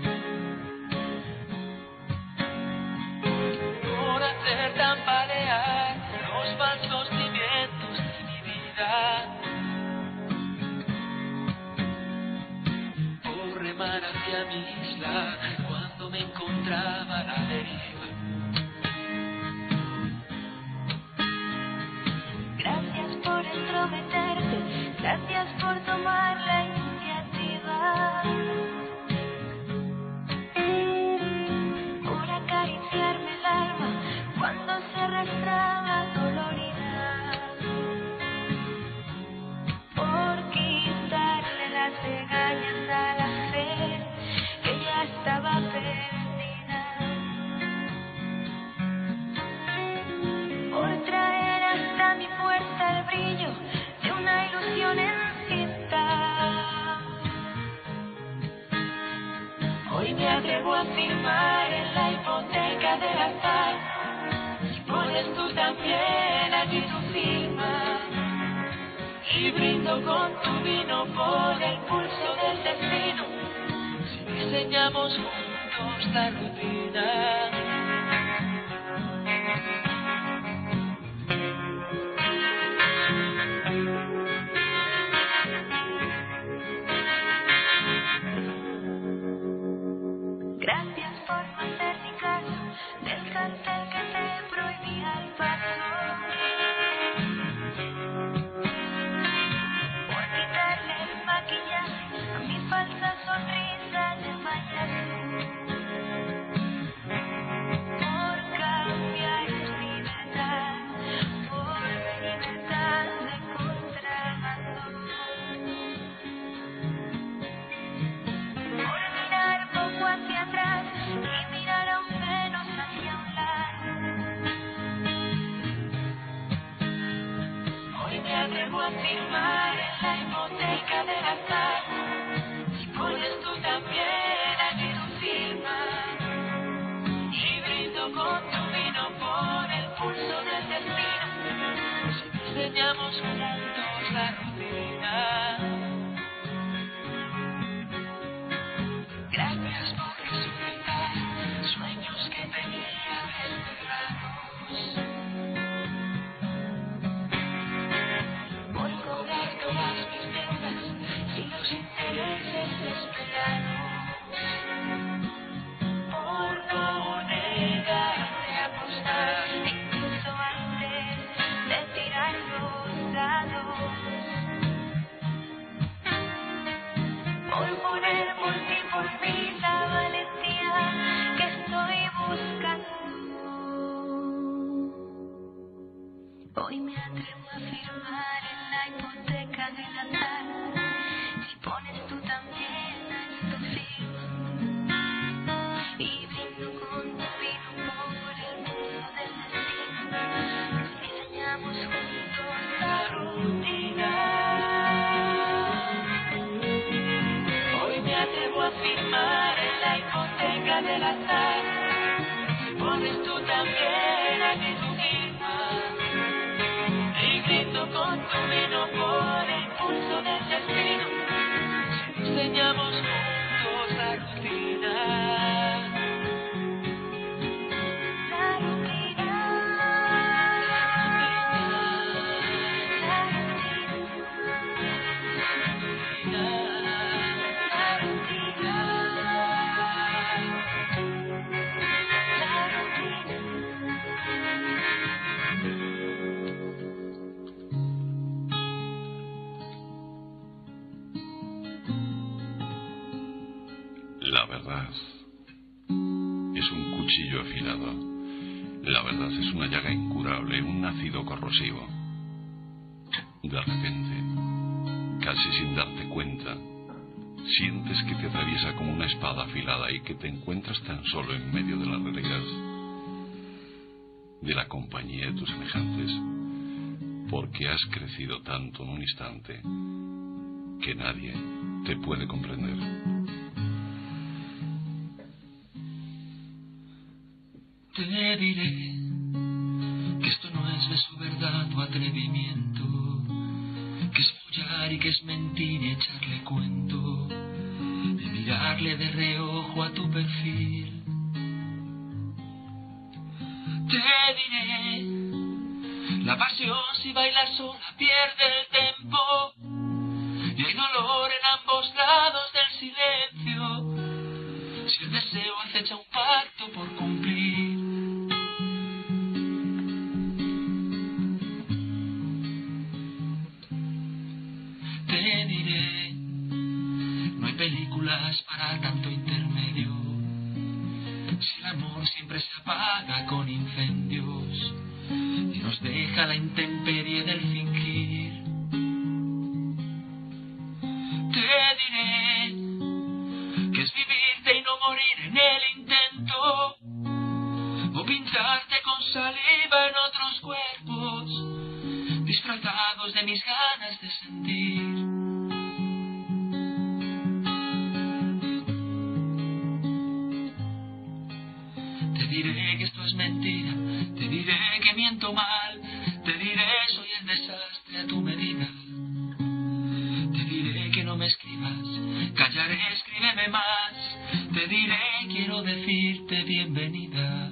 por hacer tambalear los falsos cimientos de mi vida, por remar hacia mi isla cuando me encontraba a la deriva. Gracias por entrometerte, gracias por tomar la iniciativa, por acariciarme el alma cuando se arrastraba dolorida, por quitarle las engañas a la fe que ya estaba perdida, por traer hasta mi puerta el brillo de una ilusión en cinta. Hoy me atrevo a firmar en la hipoteca del azar, si pones tú también allí tu firma, y brindo con tu vino por el pulso del destino, si diseñamos juntos la rutina. Gracias por no hacer ni caso del cartel que te prohibía el paso, por quitarle el maquillaje a mi falsa sonrisa de payaso, a firmar en la hipoteca del azar. Si pones tú también aquí tu firma, y brindo con tu vino por el pulso del destino. Diseñamos juntos la rutina. Gracias por resucitar sueños que tenía desterrados, por cobrar todas mis deudas y los intereses esperados, por no negarte a apostar incluso antes de tirar los dados, por poner por ti, por mí la valentía que estoy buscando. Hoy me atrevo a firmar en la hipoteca del azar. Si pones tú también tu firma, y brindo con tu vino por el mundo del destino. Diseñamos juntos la rutina. Hoy me atrevo a firmar en la hipoteca del azar. Si pones tú también aquí tu firma, y brindo con tu vino por el pulso del destino. Diseñamos juntos la rutina. La rutina. La rutina. La verdad es un cuchillo afilado. La verdad es una llaga incurable, un ácido corrosivo. De repente, casi sin darte cuenta, sientes que te atraviesa como una espada afilada y que te encuentras tan solo en medio de la realidad, de la compañía de tus semejantes, porque has crecido tanto en un instante que nadie te puede comprender. Te diré que esto no es beso, verdad o atrevimiento, que es follar y que es mentir y echarle cuento, de mirarle de reojo a tu perfil. Te diré, la pasión si baila sola pierde el tempo, y hay dolor en ambos lados del silencio, si el deseo acecha un pacto por cumplir. Te diré, no hay películas para tanto intermedio, si el amor siempre se apaga con incendios y nos deja la intemperie del fingir. Te diré que es vivirte y no morir en el intento, o pintarte con saliva en otros cuerpos, disfrazados de mis ganas de sentir. Te diré que esto es mentira, te diré que miento mal, te diré soy el desastre a tu medida. Te diré que no me escribas, callaré, escríbeme más, te diré quiero decirte bienvenida.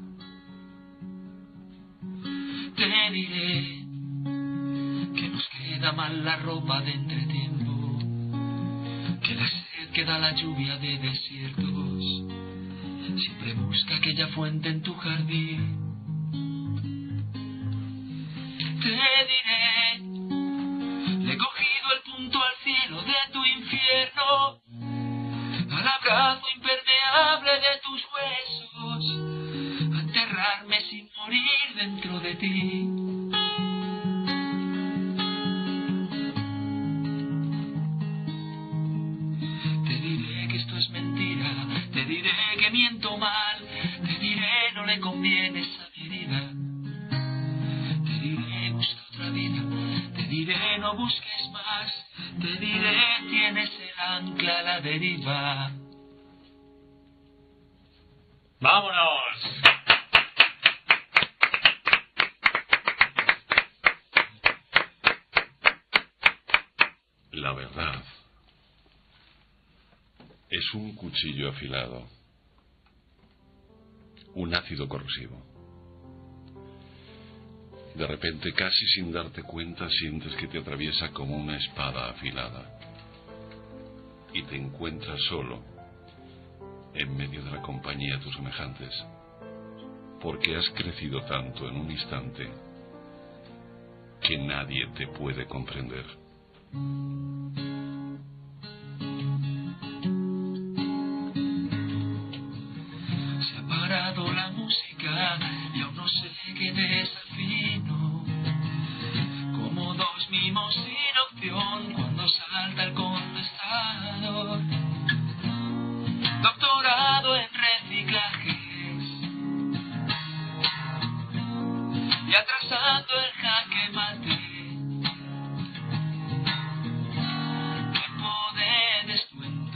Te diré que nos queda mal la ropa de entretiempo, que la sed que da la lluvia de desiertos siempre busca aquella fuente en tu jardín. Te diré, le he cogido el punto al cielo de tu infierno, al abrazo impermeable de tus huesos, a enterrarme sin morir dentro de ti. Te diré que esto es mentira, te diré que miento mal, te diré no le conviene esa mi herida. Te diré busca otra vida, te diré no busques más, te diré, tienes el ancla a la deriva. ¡Vámonos! La verdad es un cuchillo afilado, un ácido corrosivo. De repente, casi sin darte cuenta, sientes que te atraviesa como una espada afilada y te encuentras solo en medio de la compañía de tus semejantes, porque has crecido tanto en un instante que nadie te puede comprender. Se ha parado la música y aún no sé qué desafino, como dos mimos sin opción cuando salta el contestador. Doctorado en reciclajes y atrasando el jaque mate. Tiempo de descuento.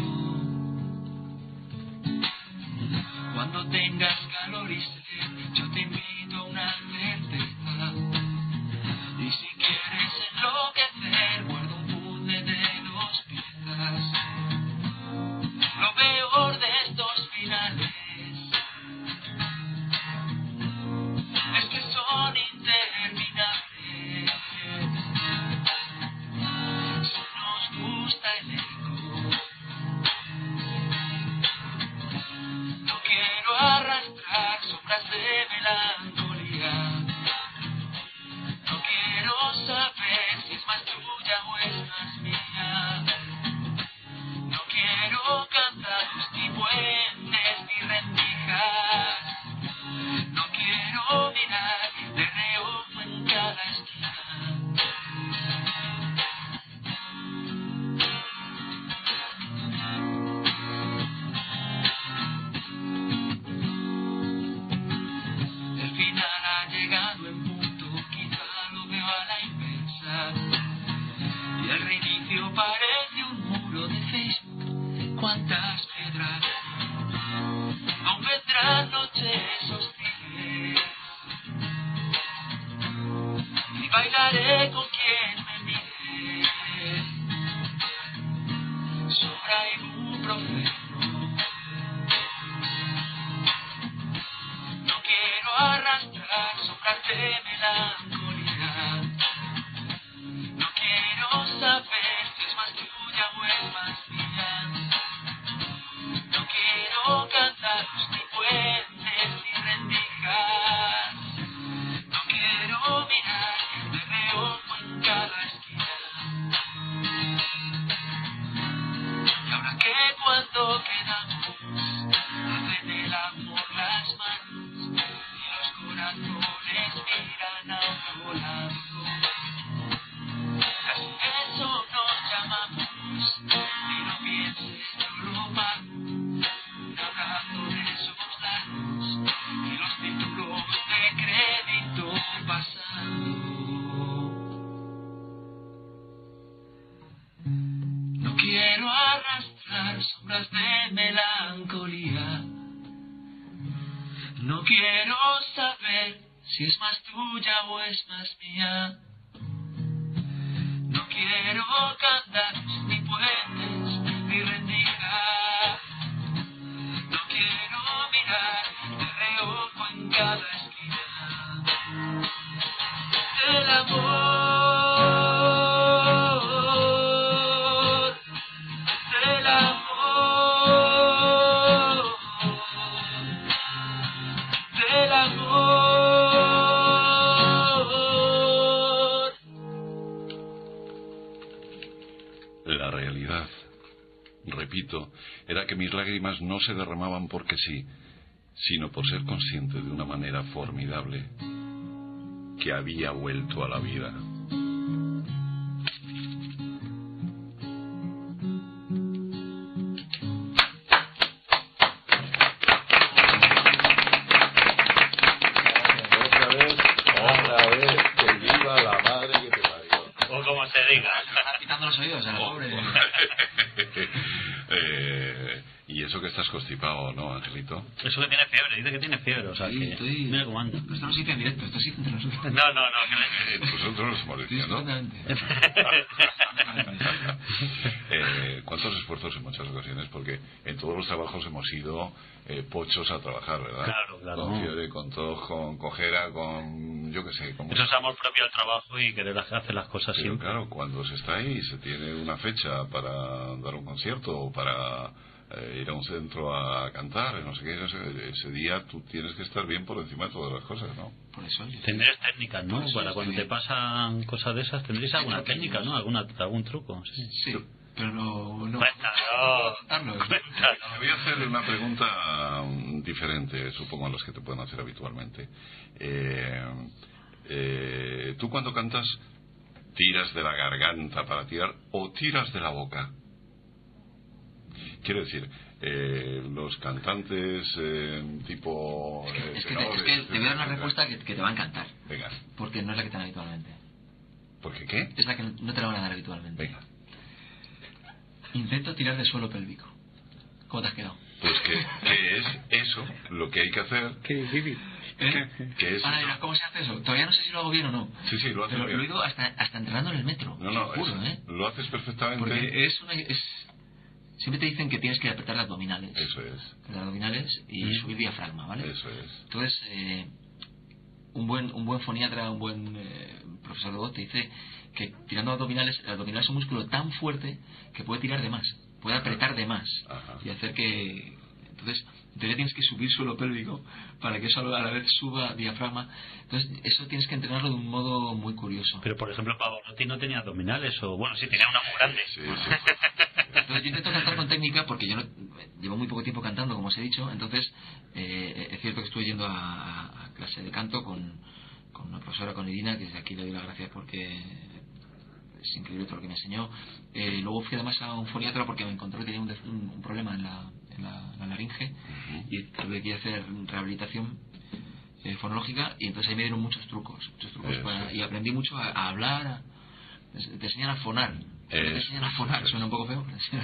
Cuando tengas calor y sed, yo te invito a una cerveza. Y si quieres enloquecer, guarda un puzzle de dos piezas. Lo peor de estos finales es que son interminables. Si nos gusta el eco, no quiero arrastrar sombras de melancolía. No quiero saber si es más tuya o es más mía. No quiero cantados ni puentes ni rendijas. No quiero mirar de reojo en cada esquina. El final ha llegado en punto, quizá lo veo a la inversa. Y el reinicio parece un muro de Facebook. Cuántas piedras, aún vendrán noches hostiles. Y bailaré con quien me mire. Sobra ibuprofeno. No quiero arrastrar sombras de melancolía. No quiero saber si es más tuya o es más mía. No quiero cantaros ni puentes ni rendijas. No quiero mirar de reojo en cada esquina. Y ahora que cuando quedamos hacen el amor las manos y los corazones miran a otro lado. Casi eso nos llamamos y no pienses yo lo pago. Un abrazo de esos largos y los títulos de crédito pasando. No quiero arrastrar sombras de melancolía. No quiero saber si es más tuya o es más mía. No quiero cantaros ni puentes ni rendijas. No quiero mirar de reojo en cada esquina. Del amor, del amor, del amor. La realidad, repito, era que mis lágrimas no se derramaban porque sí, sino por ser consciente de una manera formidable que había vuelto a la vida. Otra vez, otra vez, que viva la madre que te parió. O como se diga. Está quitando los oídos a la Oh. pobre. eh, y eso que estás constipado, ¿no, Angelito? Eso que tiene fiebre, dice que tiene fiebre, o sea Sí, que... estoy... Mira cómo anda. Esto no se dice en directo, esto sí entre nosotros. No, no, no, que Eh, nosotros lo estamos Sí, diciendo. exactamente. eh, ¿Cuántos esfuerzos en muchas ocasiones? Porque en todos los trabajos hemos ido eh, pochos a trabajar, ¿verdad? Claro, claro. Con fiebre, con tos, con cojera, con... yo qué sé. Con... Eso es amor propio al trabajo y querer hacer las cosas Pero siempre. claro, cuando se está ahí, se tiene una fecha para dar un concierto o para eh, ir a un centro a cantar, no sé qué, ese, ese día tú tienes que estar bien por encima de todas las cosas, ¿no? Por eso yo... Tendréis técnicas, ¿no? Por eso Para estoy cuando te bien. pasan cosas de esas, tendréis alguna técnica, ¿no? Alguna, algún truco, sí. Sí, pero no... no Cuéntalo. contarlo. Te voy a hacer una pregunta um, diferente, supongo, a las que te pueden hacer habitualmente. Eh, eh, ¿Tú cuando cantas tiras de la garganta para tirar o tiras de la boca? Quiero decir, eh, los cantantes eh, tipo... eh, Es que, te, es tenores, que te voy a dar una etcétera. respuesta que, que te va a encantar. Venga. Porque no es la que te dan habitualmente. ¿Por qué qué? Es la que no te la van a dar habitualmente. Venga. Intento tirar de suelo pélvico. ¿Cómo te has quedado? Pues que, que es eso lo que hay que hacer. Qué difícil. ¿Eh? Que es Ahora dirás, ¿cómo se hace eso? Todavía no sé si lo hago bien o no. Sí, sí, lo haces Pero bien. lo he ido hasta, hasta entrenando en el metro. No, no, te lo juro, es- ¿eh? lo haces perfectamente. Porque es una... Es... Siempre te dicen que tienes que apretar las abdominales. Eso es, Las abdominales y Mm. subir diafragma, ¿vale? eso es. Entonces, eh, un buen un buen foniatra, un buen eh, profesor de voz te dice que tirando abdominales, el abdominal es un músculo tan fuerte que puede tirar de más, puede apretar de más Ajá. y hacer que... Entonces, en teoría tienes que subir suelo pélvico para que eso a la vez suba diafragma. Entonces, eso tienes que entrenarlo de un modo muy curioso. Pero, por ejemplo, Pavarotti no tenía abdominales, o bueno, sí tenía una muy grande. Sí, sí. Entonces yo intento cantar con técnica porque yo no, llevo muy poco tiempo cantando, como os he dicho. Entonces eh, es cierto que estuve yendo a, a clase de canto con, con una profesora, con Irina, que desde aquí le doy las gracias porque es increíble todo lo que me enseñó. Eh, luego fui además a un foniatra porque me encontré que tenía un, def- un- un problema en la, en la, la laringe Ujú. y tuve que hacer rehabilitación eh, fonológica, y entonces ahí me dieron muchos trucos, muchos trucos Eso para- es. y aprendí mucho a, a hablar, a- te enseñan a fonar. Te Eso, enseñan a fonar, eso suena un poco feo.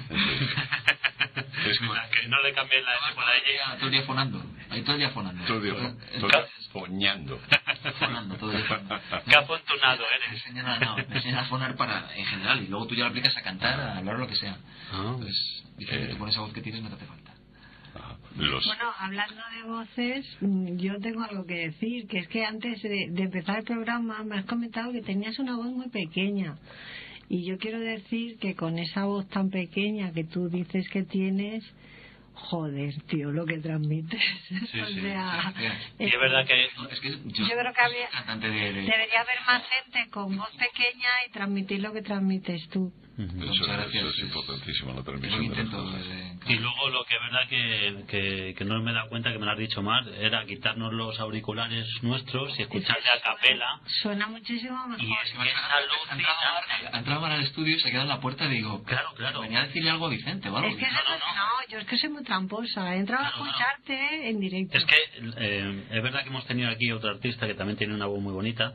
Es que- Mira, que no le cambien la S por la Y. Todo el día fonando. Ahí todo el día fonando. todo el día, Entonces, todo el día foñando. fonando, todo el día fonando. Qué afortunado Me eres. enseñan a, no, me enseñan a fonar para, en general, y luego tú ya lo aplicas a cantar, a hablar, lo que sea. Ah. Entonces, dicen que Eh. tú con esa voz que tienes no te hace falta. Ajá. Los, Bueno, hablando de voces, mm, yo tengo algo que decir, que es que antes de, de empezar el programa me has comentado que tenías una voz muy pequeña. Y yo quiero decir que con esa voz tan pequeña que tú dices que tienes, joder, tío, lo que transmites. Sí, o sí, sea, sí, Y es verdad que No, es que yo, Yo creo que habría- cantante de, de- debería haber más gente con voz pequeña y transmitir lo que transmites tú. Ujú. eso, muchas gracias. eso es importantísimo, la es lo que transmisión de las intento cosas. desde- Y luego lo que es verdad que, que, que no me he dado cuenta, que me lo has dicho más, era quitarnos los auriculares nuestros y escucharle a capela. Suena muchísimo mejor. Y es que es Ha entrado alucinante. ha entrado al estudio y se queda en la puerta y digo, Claro, claro. venía a decirle algo a Vicente o algo. Es que Y- eso no, no, yo es que soy muy tramposa. He entrado Claro, a escucharte en directo. Es que eh, es verdad que hemos tenido aquí otro artista que también tiene una voz muy bonita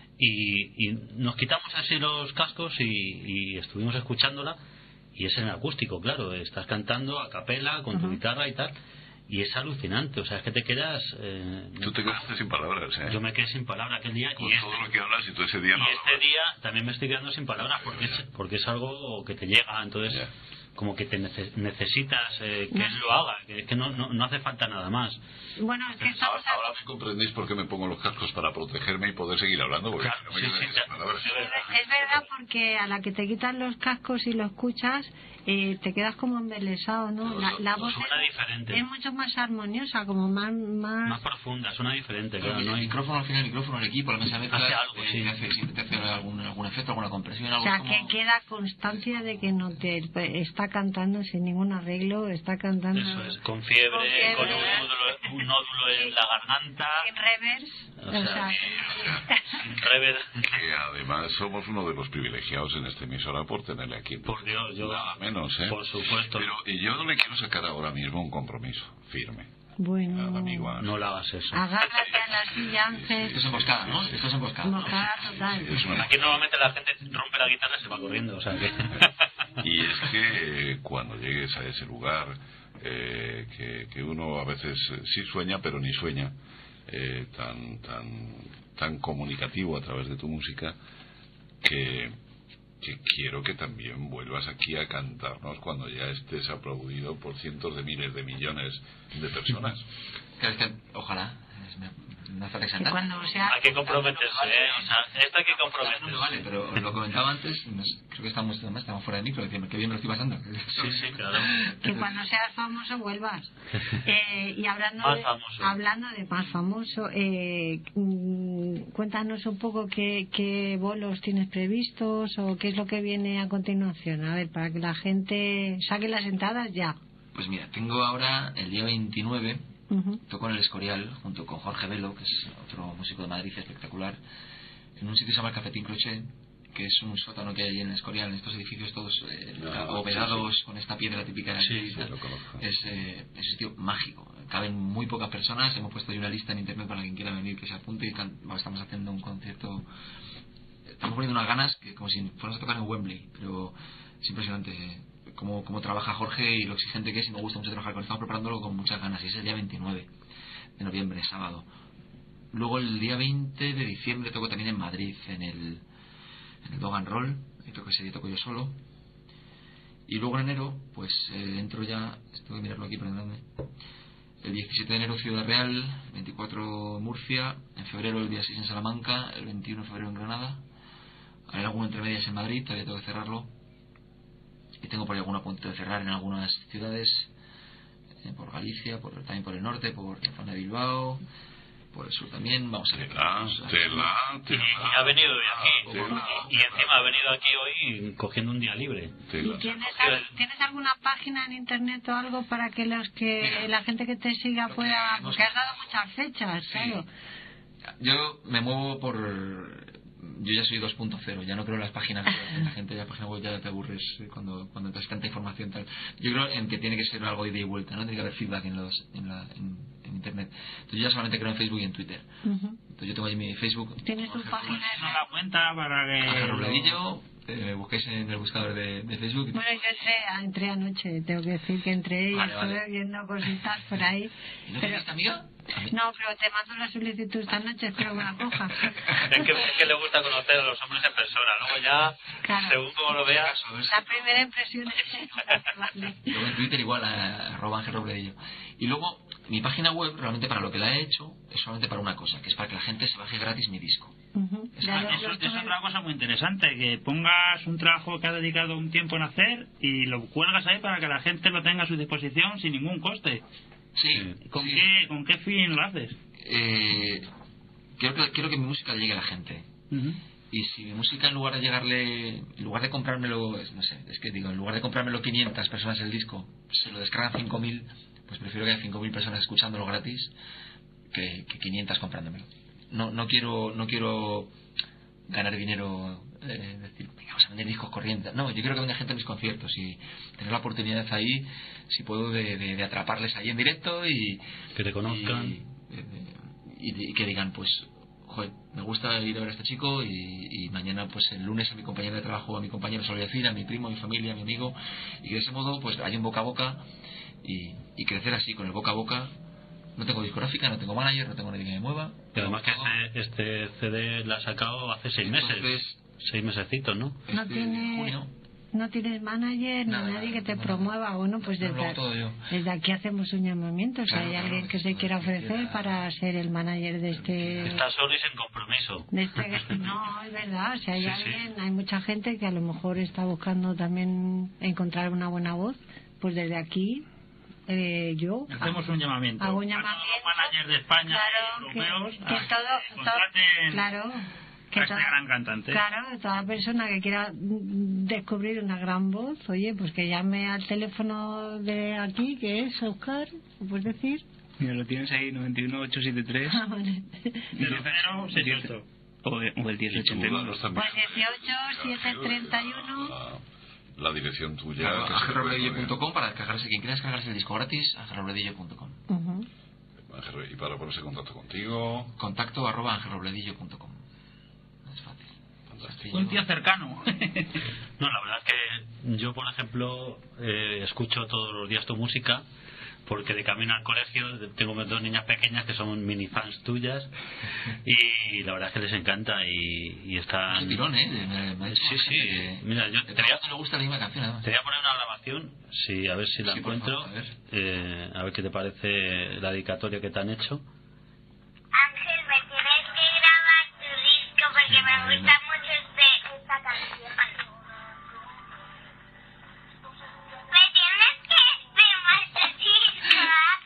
y, y nos quitamos así los cascos y, y estuvimos escuchándola y es en acústico, claro, estás cantando a capela con tu Ujú. guitarra y tal y es alucinante, o sea, es que te quedas... eh, Tú te quedaste sin palabras, ¿eh? yo me quedé sin palabras aquel día Con y todo este, lo que hablas y tú ese día y no este hablabas. día también me estoy quedando sin palabras porque es, porque es algo que te llega, entonces Ya. como que te nece- necesitas eh, que él lo haga, que, que no, no, no hace falta nada más. Bueno, es que Ahora, estamos... ahora me comprendéis por qué me pongo los cascos para protegerme y poder seguir hablando, porque Claro, si no me sí, quedaría sí, sin sí. palabras. Es verdad. Es verdad, porque a la que te quitan los cascos y lo escuchas, eh, te quedas como embelesado, ¿no? Pero La, eso- la eso voz suena es, diferente. es mucho más armoniosa, como más... más... Más profunda, suena diferente, Claro, claro, el no hay... micrófono al final, el micrófono, el equipo, la mesa de mezclas, Hace algo, eh, sí. te hace, siempre te hace algún, algún efecto, alguna compresión, O algo sea, como... que queda constancia de que no te está cantando sin ningún arreglo, está cantando... Eso es, con fiebre, Con fiebre. con un nódulo, un nódulo en la garganta, Sin reverse. O O sea, sea, sin rever. Que además somos uno de los privilegiados en esta emisora por tenerle aquí. Por Dios, yo... Nada menos, ¿eh? Por supuesto. Pero y yo le quiero sacar ahora mismo un compromiso firme. Bueno, al amigo Ángel. No le hagas eso. agárrate a la silla, Ángel. Esto es emboscada, ¿no? Esto es emboscada. Emboscada total. Es una- Aquí normalmente la gente rompe la guitarra y se va corriendo, o sea que... Y es que eh, cuando llegues a ese lugar, eh, que, que uno a veces eh, sí sueña, pero ni sueña, eh, tan, tan, tan comunicativo a través de tu música, que, que quiero que también vuelvas aquí a cantarnos cuando ya estés aplaudido por cientos de miles de millones de personas. Claro, es que, ojalá. Es, me, me hace Que exaltar. cuando sea... Hay que comprometerse, ¿eh? O sea, esto hay que No me comprometerse. vale, pero os lo comentaba antes, nos- creo que estamos, además, estamos fuera de micro, decirme que bien me lo estoy pasando. Sí, sí, claro. Que cuando seas famoso vuelvas. Eh, y hablando Más de, famoso. hablando de más famoso, eh, mm, cuéntanos un poco qué, qué bolos tienes previstos o qué es lo que viene a continuación. A ver, para que la gente saque las entradas ya. Pues mira, tengo ahora el día veintinueve, Ujú. toco en el Escorial junto con Jorge Velo, que es otro músico de Madrid espectacular, en un sitio que se llama el Cafetín Crochet, que es un sótano que hay en el Escorial, en estos edificios todos eh, Ah, abovedados sí, sí. con esta piedra típica de Sí, aquí y sí, tal. lo conozco. Es, eh, es un sitio mágico, caben muy pocas personas, hemos puesto ahí una lista en internet para quien quiera venir que se apunte y can- estamos haciendo un concierto, estamos poniendo unas ganas que como si fuéramos a tocar en Wembley, pero es impresionante eh, cómo, cómo trabaja Jorge y lo exigente que es, y me gusta mucho trabajar con él. Estamos preparándolo con muchas ganas y es el día veintinueve de noviembre, sábado. Luego el día veinte de diciembre toco también en Madrid, en el, en el Dog and Roll, ahí toco ese día, toco yo solo. Y luego en enero, pues eh, entro ya, tengo que mirarlo aquí, perdonadme. El diecisiete de enero Ciudad Real, veinticuatro Murcia, en febrero el día seis en Salamanca, el veintiuno de febrero en Granada. Hay algún entre medias en Madrid, todavía tengo que cerrarlo. Y tengo por ahí alguna punto de cerrar en algunas ciudades, eh, por Galicia, por, también por el norte, por la zona de Bilbao, por el sur también. Vamos a ver. Tela, tela, Y, tela. y ha venido hoy aquí. Tela. Y, y encima ha venido aquí hoy cogiendo un día libre. ¿Y Tela. tienes, al- ¿Tienes alguna página en internet o algo para que los que Mira, la gente que te siga lo pueda, que hemos- porque has dado muchas fechas, Sí. claro. Yo me muevo por... Yo ya soy dos punto cero, ya no creo en las páginas web. La gente de la página web ya te aburres eh, cuando cuando te das tanta información tal. Yo creo en que tiene que ser algo de ida y vuelta, ¿no? Tiene que haber feedback en los en, la, en, en internet. Entonces yo ya solamente creo en Facebook y en Twitter. Ujú. Entonces yo tengo ahí mi Facebook. ¿Tienes tu página No de la cuenta para que... Ángel Robledillo, eh, me busquéis en el buscador de, de Facebook. Bueno, yo entré, entré anoche, tengo que decir que entré y Vale, estuve vale. viendo cositas por ahí. ¿Y no Pero, tienes amiga? A mí- no, pero te mando la solicitud esta noche, espero que la cojas. Es que, es que le gusta conocer a los hombres en persona. Luego ya, Claro. según como lo veas... A ver si- La primera impresión es vale. Luego en Twitter igual, a- arroba Ángel Robledillo. Y luego, mi página web, realmente para lo que la he hecho, es solamente para una cosa, que es para que la gente se baje gratis mi disco. Ujú. Ya lo- Eso lo es estuve- otra cosa muy interesante, que pongas un trabajo que has dedicado un tiempo en hacer y lo cuelgas ahí para que la gente lo tenga a su disposición sin ningún coste. Sí. ¿Con, sí. qué, ¿Con qué fin lo haces? Eh, quiero, que, quiero que mi música llegue a la gente. Y si mi música, en lugar de llegarle, en lugar de comprármelo, es- no sé, es que digo, en lugar de comprármelo quinientas personas el disco, se lo descargan cinco mil, pues prefiero que haya cinco mil personas escuchándolo gratis que, que quinientas comprándomelo. No, no quiero, no quiero ganar dinero, eh, decir, venga, vamos a vender discos corrientes. No, yo quiero que venga gente a mis conciertos y tener la oportunidad ahí, si puedo, de, de, de atraparles ahí en directo y Que te conozcan. y, eh, y- y que digan, pues, joder, me gusta ir a ver a este chico y, y mañana, pues el lunes a mi compañero de trabajo, a mi compañero se lo voy a decir, a mi primo, a mi familia, a mi amigo, y que de ese modo, pues hay un boca a boca y, y crecer así, con el boca a boca. No tengo discográfica, no tengo manager, no tengo nadie que me mueva. Y además que Todo. este, este C D lo ha sacado hace seis meses. Entonces, Seis mesecitos, ¿no? No este tiene- junio, No tienes manager Nada, ni nadie que te nada. promueva. Bueno, pues Lo desde, hago todo yo. desde aquí hacemos un llamamiento. Si Claro, hay claro, alguien que eso se es, quiera que ofrecer quiera- para ser el manager de este... Está solo y sin compromiso. de este no, es verdad. Si hay Sí, sí. alguien, hay mucha gente que a lo mejor está buscando también encontrar una buena voz. Pues desde aquí, eh, yo... Hacemos un llamamiento. Hago un A todos llamamiento. los managers de España Claro, y que, europeos que a- todo, que todo- contraten claro, que a este toda- gran cantante. claro, toda persona que quiera mm, descubrir una gran voz, oye, pues que llame al teléfono de aquí, que es Oscar, ¿lo puedes decir? Mira, lo tienes ahí, noventa y uno, ochocientos setenta y tres. Ah, vale. cero cero sesenta y ocho. O, de- o el diez Y tú, ochenta y nueve. danos también Pues dieciocho, setecientos treinta y uno. la, la dirección tuya. que se ángel puede robledillo punto com para descargarse, quien quiera descargarse el disco gratis, ángel robledillo punto com. Ujú. Ángel, y para ponerse en contacto contigo... Contacto arroba angelrobledillo punto com. Es fácil. Fantástico. Un tío cercano. No, la verdad es que yo, por ejemplo, eh, escucho todos los días tu música, porque de camino al colegio tengo dos niñas pequeñas que son mini fans tuyas, y la verdad es que les encanta y, y están... Es tirón, ¿eh? Me, me ha dicho Sí, gente sí. que- Mira, yo que te voy a- no le gusta la misma canción, además. Te voy a poner una grabación, sí, a ver si la Sí, por encuentro, favor, a ver. eh, a ver qué te parece la dedicatoria que te han hecho. Ángel, me tienes que grabar tu disco porque me gusta mucho este, esta canción. Me tienes que firmar tu disco,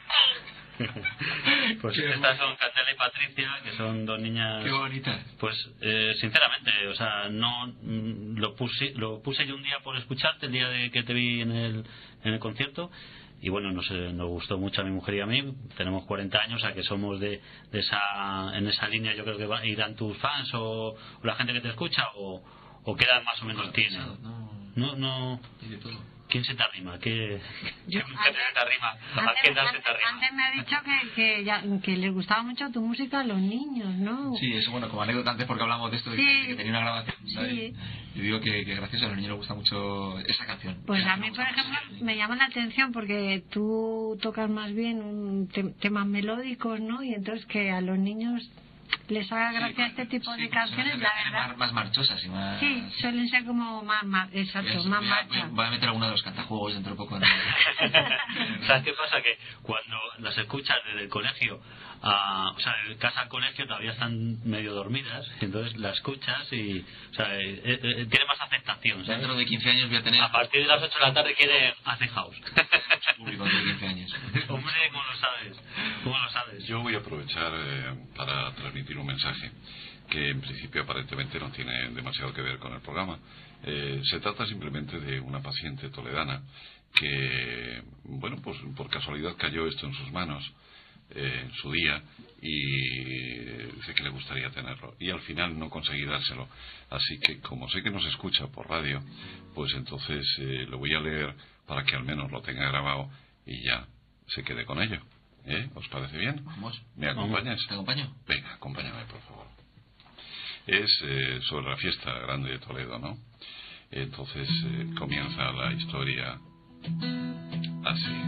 Ángel. Pues Qué estas son Candela y Patricia, que son dos niñas... Qué bonita. Pues eh, sinceramente, o sea, no mm, lo puse lo puse yo un día por escucharte, el día de que te vi en el en el concierto, y bueno, nos, eh, nos gustó mucho a mi mujer y a mí. Tenemos cuarenta años, o sea que somos de, de esa en esa línea. Yo creo que va, irán tus fans o, o la gente que te escucha, o, o qué edad más o menos tiene. No, No, no. y de todo. ¿Quién se te arrima? ¿Qué, Yo- ¿qué mujer se te arrima? ¿A Antes, qué edad se te antes- arrima? antes me ha dicho que, que, ya, que les gustaba mucho tu música a los niños, ¿no? Sí, eso bueno, como anécdota antes porque hablamos de esto, de Sí. que, que tenía una grabación, ¿sabes? Sí. Y digo que, que gracias a los niños les gusta mucho esa canción. Pues Que a me mí, gusta por mucho. ejemplo, me llama la atención porque tú tocas más bien un te- temas melódicos, ¿no? Y entonces que a los niños les haga Sí, gracia este tipo sí, de pues, canciones, son la canciones verdad. Más, más marchosas y más... Sí, suelen ser como más, más exacto, Eso, más voy, a, marcha. voy a meter alguno de los cantajuegos dentro de poco. ¿no? ¿Sabes qué pasa? Que cuando las escuchas desde el colegio, a, o sea, de casa al colegio todavía están medio dormidas, entonces la escuchas y, o sea, eh, eh, tiene más aceptación, ¿sabes? Dentro de quince años voy a tener A partir de las ocho de la tarde quiere hacer house. público dentro de quince años. Hombre, ¿cómo lo sabes? ¿Cómo lo sabes? Yo voy a aprovechar eh, para transmitir un mensaje que en principio aparentemente no tiene demasiado que ver con el programa. Eh, se trata simplemente de una paciente toledana que, bueno, pues por casualidad cayó esto en sus manos eh, en su día y dice que le gustaría tenerlo y al final no conseguí dárselo. Así que como sé que nos escucha por radio, pues entonces eh, lo voy a leer para que al menos lo tenga grabado y ya se quede con ello. ¿Eh? ¿Os parece bien? Vamos. ¿Me acompañas? ¿Te acompaño? Venga, acompáñame, por favor. Es eh, sobre la fiesta grande de Toledo, ¿no? Entonces eh, comienza la historia así.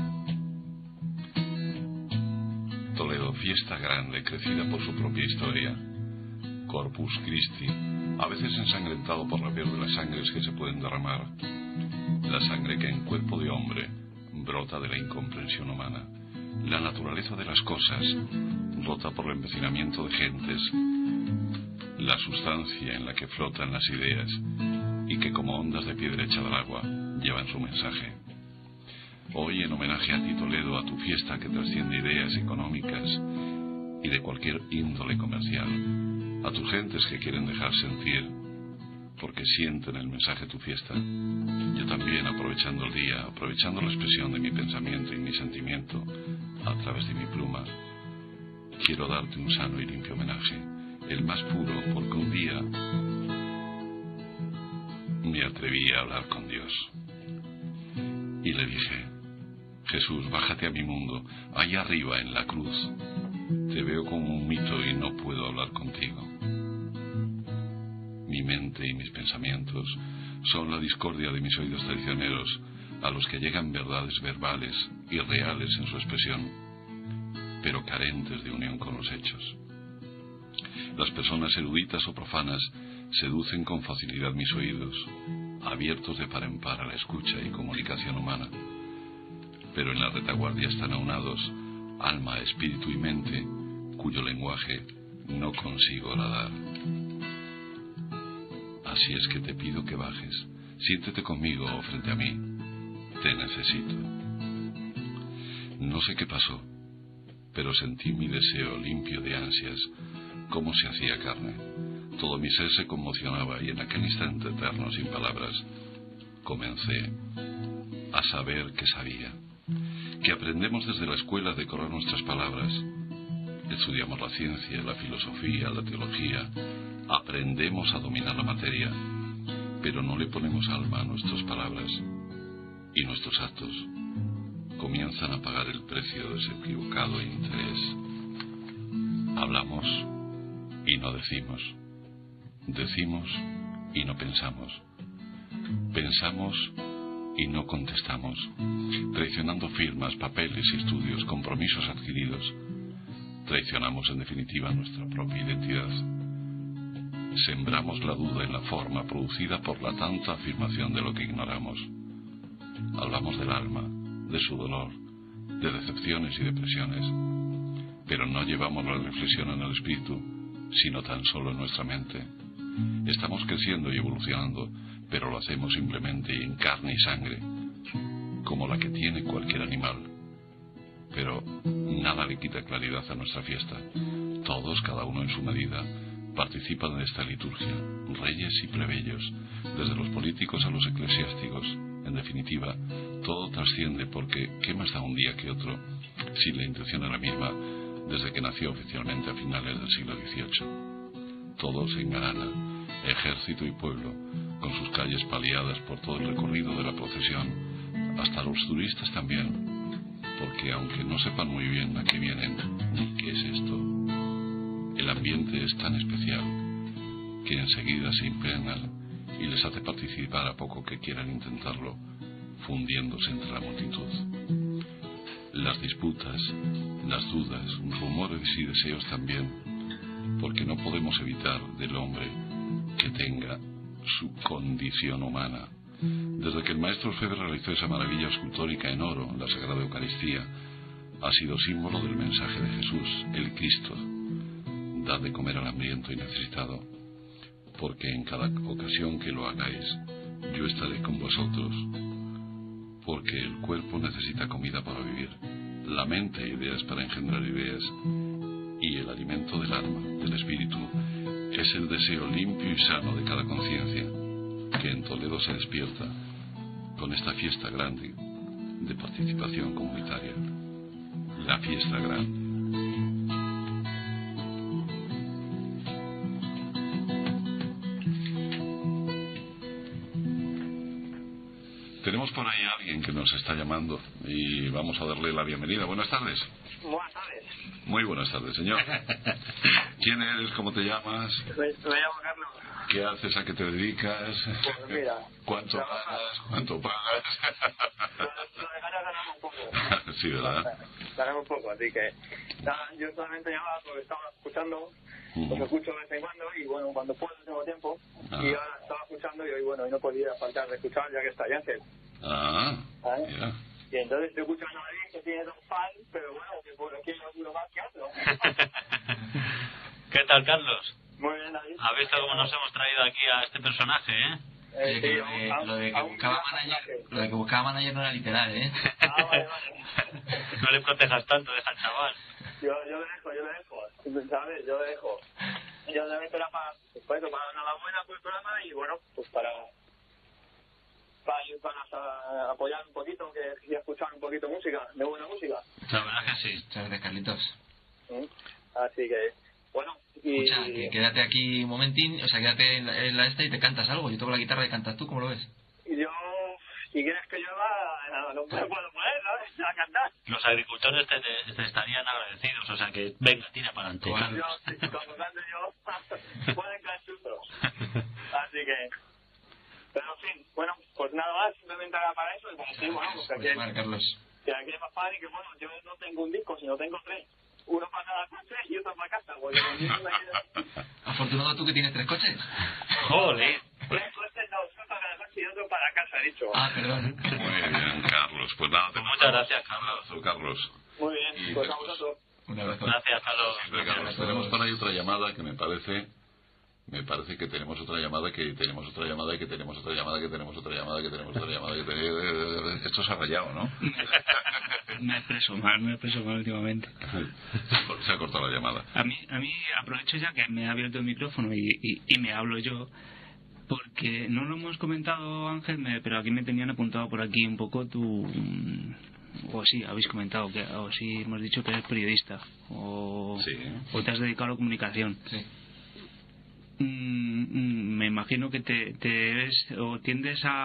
Toledo, fiesta grande, crecida por su propia historia. Corpus Christi, a veces ensangrentado por la peor de las sangres que se pueden derramar. La sangre que en cuerpo de hombre brota de la incomprensión humana. La naturaleza de las cosas, rota por el empecinamiento de gentes. La sustancia en la que flotan las ideas y que como ondas de piedra echada al agua llevan su mensaje. Hoy, en homenaje a ti, Toledo, a tu fiesta que trasciende ideas económicas y de cualquier índole comercial, a tus gentes que quieren dejar sentir porque sienten el mensaje de tu fiesta, yo también, aprovechando el día, aprovechando la expresión de mi pensamiento y mi sentimiento a través de mi pluma, quiero darte un sano y limpio homenaje, el más puro, porque un día me atreví a hablar con Dios y le dije: Jesús, bájate a mi mundo, allá arriba en la cruz. Te veo como un mito y no puedo hablar contigo. Mi mente y mis pensamientos son la discordia de mis oídos traicioneros, a los que llegan verdades verbales y reales en su expresión, pero carentes de unión con los hechos. Las personas eruditas o profanas seducen con facilidad mis oídos, abiertos de par en par a la escucha y comunicación humana, pero en la retaguardia están aunados alma, espíritu y mente, cuyo lenguaje no consigo horadar. Así es que te pido que bajes, siéntete conmigo frente a mí, te necesito. No sé qué pasó, pero sentí mi deseo limpio de ansias, cómo se hacía carne. Todo mi ser se conmocionaba y en aquel instante eterno, sin palabras, comencé a saber que sabía, que aprendemos desde la escuela a decorar nuestras palabras. Estudiamos la ciencia, la filosofía, la teología, aprendemos a dominar la materia, pero no le ponemos alma a nuestras palabras y nuestros actos comienzan a pagar el precio de ese equivocado interés no decimos. Decimos y no pensamos. Pensamos y no contestamos, traicionando firmas, papeles y estudios, compromisos adquiridos. Traicionamos en definitiva nuestra propia identidad. Sembramos la duda en la forma producida por la tanta afirmación de lo que ignoramos. Hablamos del alma, de su dolor, de decepciones y depresiones, pero no llevamos la reflexión en el espíritu, sino tan solo en nuestra mente. Estamos creciendo y evolucionando, pero lo hacemos simplemente en carne y sangre, como la que tiene cualquier animal. Pero nada le quita claridad a nuestra fiesta. Todos, cada uno en su medida, participan de esta liturgia, reyes y plebeyos, desde los políticos a los eclesiásticos. En definitiva, todo trasciende porque ¿qué más da un día que otro si la intención es la misma desde que nació oficialmente a finales del siglo dieciocho? Todo se engalana, ejército y pueblo, con sus calles paliadas por todo el recorrido de la procesión, hasta los turistas también, porque aunque no sepan muy bien a qué vienen ni qué es esto, el ambiente es tan especial que enseguida se impregnan y les hace participar a poco que quieran intentarlo, fundiéndose entre la multitud. Las disputas, las dudas, rumores y deseos también, porque no podemos evitar del hombre que tenga su condición humana. Desde que el maestro Orfebre realizó esa maravilla escultórica en oro, la Sagrada Eucaristía, ha sido símbolo del mensaje de Jesús, el Cristo. Dad de comer al hambriento y necesitado, porque en cada ocasión que lo hagáis, yo estaré con vosotros, porque el cuerpo necesita comida para vivir, la mente ideas para engendrar ideas, y el alimento del alma, del espíritu, es el deseo limpio y sano de cada conciencia, que en Toledo se despierta con esta fiesta grande de participación comunitaria, la fiesta grande. Tenemos por ahí a alguien que nos está llamando y vamos a darle la bienvenida. Buenas tardes. Buenas tardes. Muy buenas tardes, señor. ¿Quién eres? ¿Cómo te llamas? Me, me llamo Carlos. ¿Qué haces? ¿A qué te dedicas? Pues mira. ¿Cuánto trabajar. pagas? ¿Cuánto pagas? Lo, lo de ganas ganamos un poco. Sí, ¿verdad? Ganamos un poco, así que nada, yo solamente llamaba porque estaba escuchando, pues escucho de vez en cuando y bueno, cuando puedo tengo tiempo. Ah. Y ahora estaba escuchando y hoy bueno, y no podía faltar de escuchar ya que está ahí Ángel. Ah, ¿Sabes? mira. Y entonces estoy escuchando a David que tiene dos fans, pero bueno, que por aquí no duro más que otro. ¿Qué tal, Carlos? Muy bien, David. ¿Has visto cómo nos hemos traído aquí a este personaje, eh? Eh, Oye, que sí, lo, de, a- lo de a que un buscaba gran manager, personaje. lo de que buscaba manager no era literal, ¿eh? Ah, vale, vale. No le protejas tanto, deja al chaval. Yo, yo le dejo, yo le dejo, ¿sabes? Yo le dejo. Yo le meto la para, pues, para eso, para dar una buena por el programa y bueno, pues para, para, para apoyar un poquito, que y escuchar un poquito de música, de buena música. La verdad que sí. Muchas gracias, Carlitos. ¿Mm? Así que, bueno, y... Escucha, que quédate aquí un momentín, o sea, quédate en la, en la esta y te cantas algo. Yo toco la guitarra y cantas tú, ¿cómo lo ves? y yo, si quieres que llueva, no, no me puedo poner, ¿sabes? A cantar. Los agricultores te, te, te estarían agradecidos, o sea que venga, tira para adelante. Bueno. Yo, sí, cuando cante yo, pueden caer sustos. Así que... Pero en fin, bueno, pues nada más, simplemente era para eso y para decir, bueno, pues que Pues aquí, vale, Carlos. que aquí es más padre y que bueno, yo no tengo un disco, sino tengo tres. Uno para cada coche y otro para casa, porque los niños me quieren... Afortunado tú que tienes tres coches. Joder. Tres coches, no, uno para cada coche y otro para casa, he dicho. Ah, perdón. Muy bien, Carlos. Pues nada, te Muchas mandamos gracias, un abrazo, Carlos. Muy bien, Y pues a después- vosotros. Un abrazo. Gracias, Carlos. Hombre, Carlos, tenemos por ahí otra llamada que me parece me parece que tenemos otra llamada que tenemos otra llamada y que tenemos otra llamada que tenemos otra llamada que tenemos otra llamada que tenemos... Esto se ha rayado, ¿no? Me expreso mal, me expreso mal últimamente. Se ha cortado la llamada. A mí, a mí aprovecho ya que me ha abierto el micrófono y, y, y me hablo yo, porque no lo hemos comentado, Ángel, me- pero aquí me tenían apuntado por aquí un poco tu... O sí, habéis comentado, que o sí hemos dicho que eres periodista, o, Sí. o te has dedicado a la comunicación. Sí. Mm, mm, me imagino que te, te eres o tiendes a,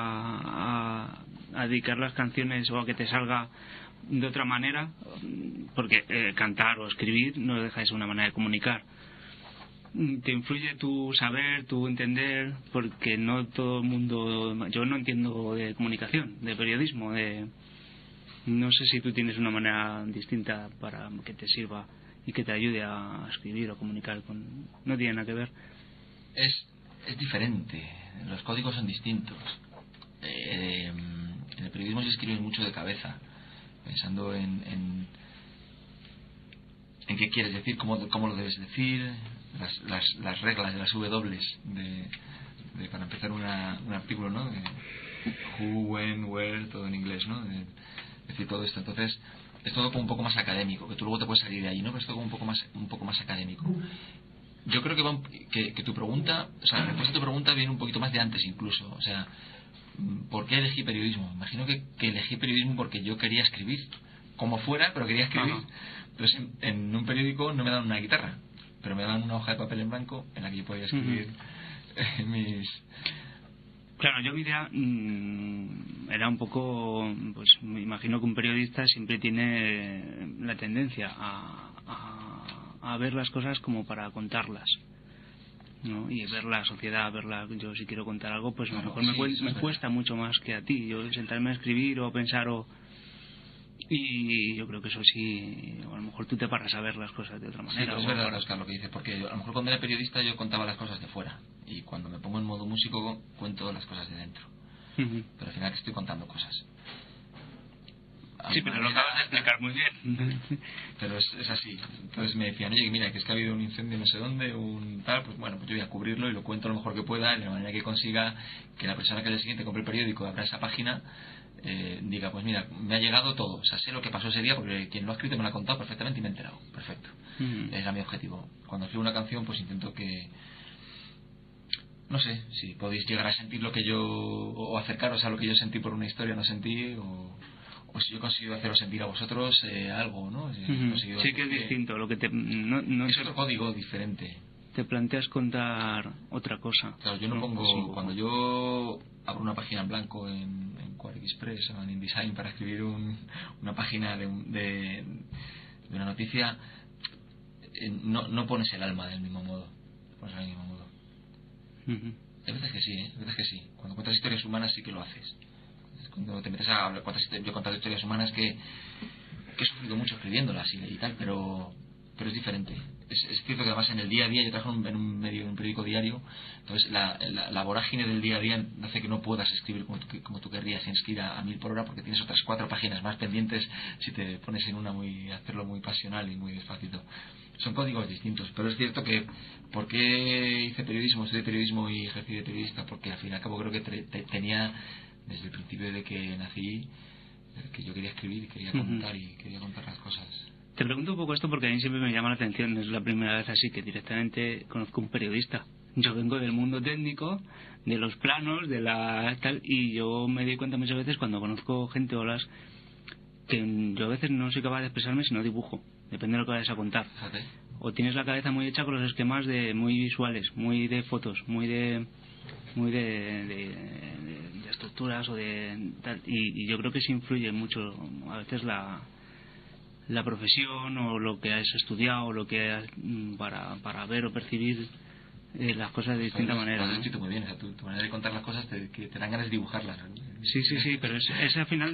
a, a dedicar las canciones o a que te salga de otra manera, porque eh, cantar o escribir no deja de ser una manera de comunicar. te influye tu saber, tu entender, porque no todo el mundo... Yo no entiendo de comunicación, de periodismo, de... No sé si tú tienes una manera distinta para que te sirva y que te ayude a escribir o comunicar con... No tiene nada que ver. Es, es diferente, los códigos son distintos. Eh, en el periodismo se escribe mucho de cabeza, pensando en, en, en qué quieres decir, cómo, cómo lo debes decir, las, las, las reglas de las W de, de, para empezar una, un artículo, ¿no? De who, when, where, todo en inglés, ¿no? De, decir todo esto. Entonces es todo como un poco más académico, que tú luego te puedes salir de ahí, ¿no? Pero es todo como un poco más, un poco más académico. Yo creo que, va, que, que tu pregunta, o sea, la respuesta a tu pregunta viene un poquito más de antes incluso. O sea, ¿por qué elegí periodismo? Imagino que, que elegí periodismo porque yo quería escribir, como fuera, pero quería escribir. Ajá. Entonces en, en un periódico no me daban una guitarra, pero me daban una hoja de papel en blanco en la que yo podía escribir uh-huh. mis... Claro, yo mi idea mmm, era un poco, pues me imagino que un periodista siempre tiene la tendencia a, a, a ver las cosas como para contarlas, ¿no? Y ver la sociedad, verla. Yo si quiero contar algo, pues a lo mejor me, sí, me cuesta mucho más que a ti. Yo sentarme a escribir o pensar o... Y yo creo que eso sí, a lo mejor tú te paras a ver las cosas de otra manera. Sí, es verdad, Oscar, lo que dices, porque a lo mejor cuando era periodista yo contaba las cosas de fuera, y cuando me pongo en modo músico cuento las cosas de dentro. Uh-huh. Pero al final que estoy contando cosas. Sí, pero lo acabas de explicar muy bien. Pero es, es así. Entonces me decían, oye, mira, que es que ha habido un incendio no sé dónde, un tal, pues bueno, pues yo voy a cubrirlo y lo cuento lo mejor que pueda, de la manera que consiga que la persona que al día siguiente compre el periódico, abra esa página, eh, diga, pues mira, me ha llegado todo, o sea, sé lo que pasó ese día porque quien lo ha escrito me lo ha contado perfectamente y me he enterado. Perfecto. Uh-huh. Era mi objetivo. Cuando escribo una canción, pues intento que... No sé si podéis llegar a sentir lo que yo... o acercaros a lo que yo sentí por una historia, no sentí, o... o si yo he conseguido haceros sentir a vosotros eh, algo, ¿no? Si uh-huh. Sí que es distinto, lo que te... No, no es te, otro código diferente. Te planteas contar otra cosa. Claro, yo no, no pongo... Sí, cuando yo abro una página en blanco en, en QuarkXpress o en InDesign para escribir un, una página de, un, de, de una noticia, eh, no, no pones el alma del mismo modo. Pones del mismo modo. Uh-huh. Hay veces que sí, ¿eh? Hay veces que sí. Cuando cuentas historias humanas sí que lo haces. Cuando te metes a hablar, yo he contado historias humanas que, que he sufrido mucho escribiéndolas y, y tal, pero pero es diferente. Es, es cierto que además en el día a día, yo trabajo en un medio, en un periódico diario, entonces la, la, la vorágine del día a día hace que no puedas escribir como tú, como tú querrías, tienes que ir a, a mil por hora porque tienes otras cuatro páginas más pendientes si te pones en una muy, hacerlo muy pasional y muy despacito. Son códigos distintos, pero es cierto que ¿por qué hice periodismo, estudié periodismo y ejercí de periodista? Porque al fin y al cabo creo que te, te, tenía desde el principio de que nací que yo quería escribir, quería contar uh-huh. y quería contar las cosas. Te pregunto un poco esto porque a mí siempre me llama la atención, es la primera vez así que directamente conozco un periodista. Yo vengo del mundo técnico, de los planos, de la tal, y yo me doy cuenta muchas veces cuando conozco gente o las que yo a veces no soy capaz de expresarme si no dibujo, depende de lo que vayas a contar. Fíjate. O tienes la cabeza muy hecha con los esquemas de muy visuales, muy de fotos, muy de muy de, de, de, de estructuras o de tal, y, y yo creo que sí influye mucho a veces la la profesión o lo que has estudiado o lo que has, para, para ver o percibir eh, las cosas de distinta pues, manera, lo has ¿no? escrito muy bien, o sea, tu, tu manera de contar las cosas te, que te dan ganas de dibujarlas. Sí, sí, sí, pero es, es al final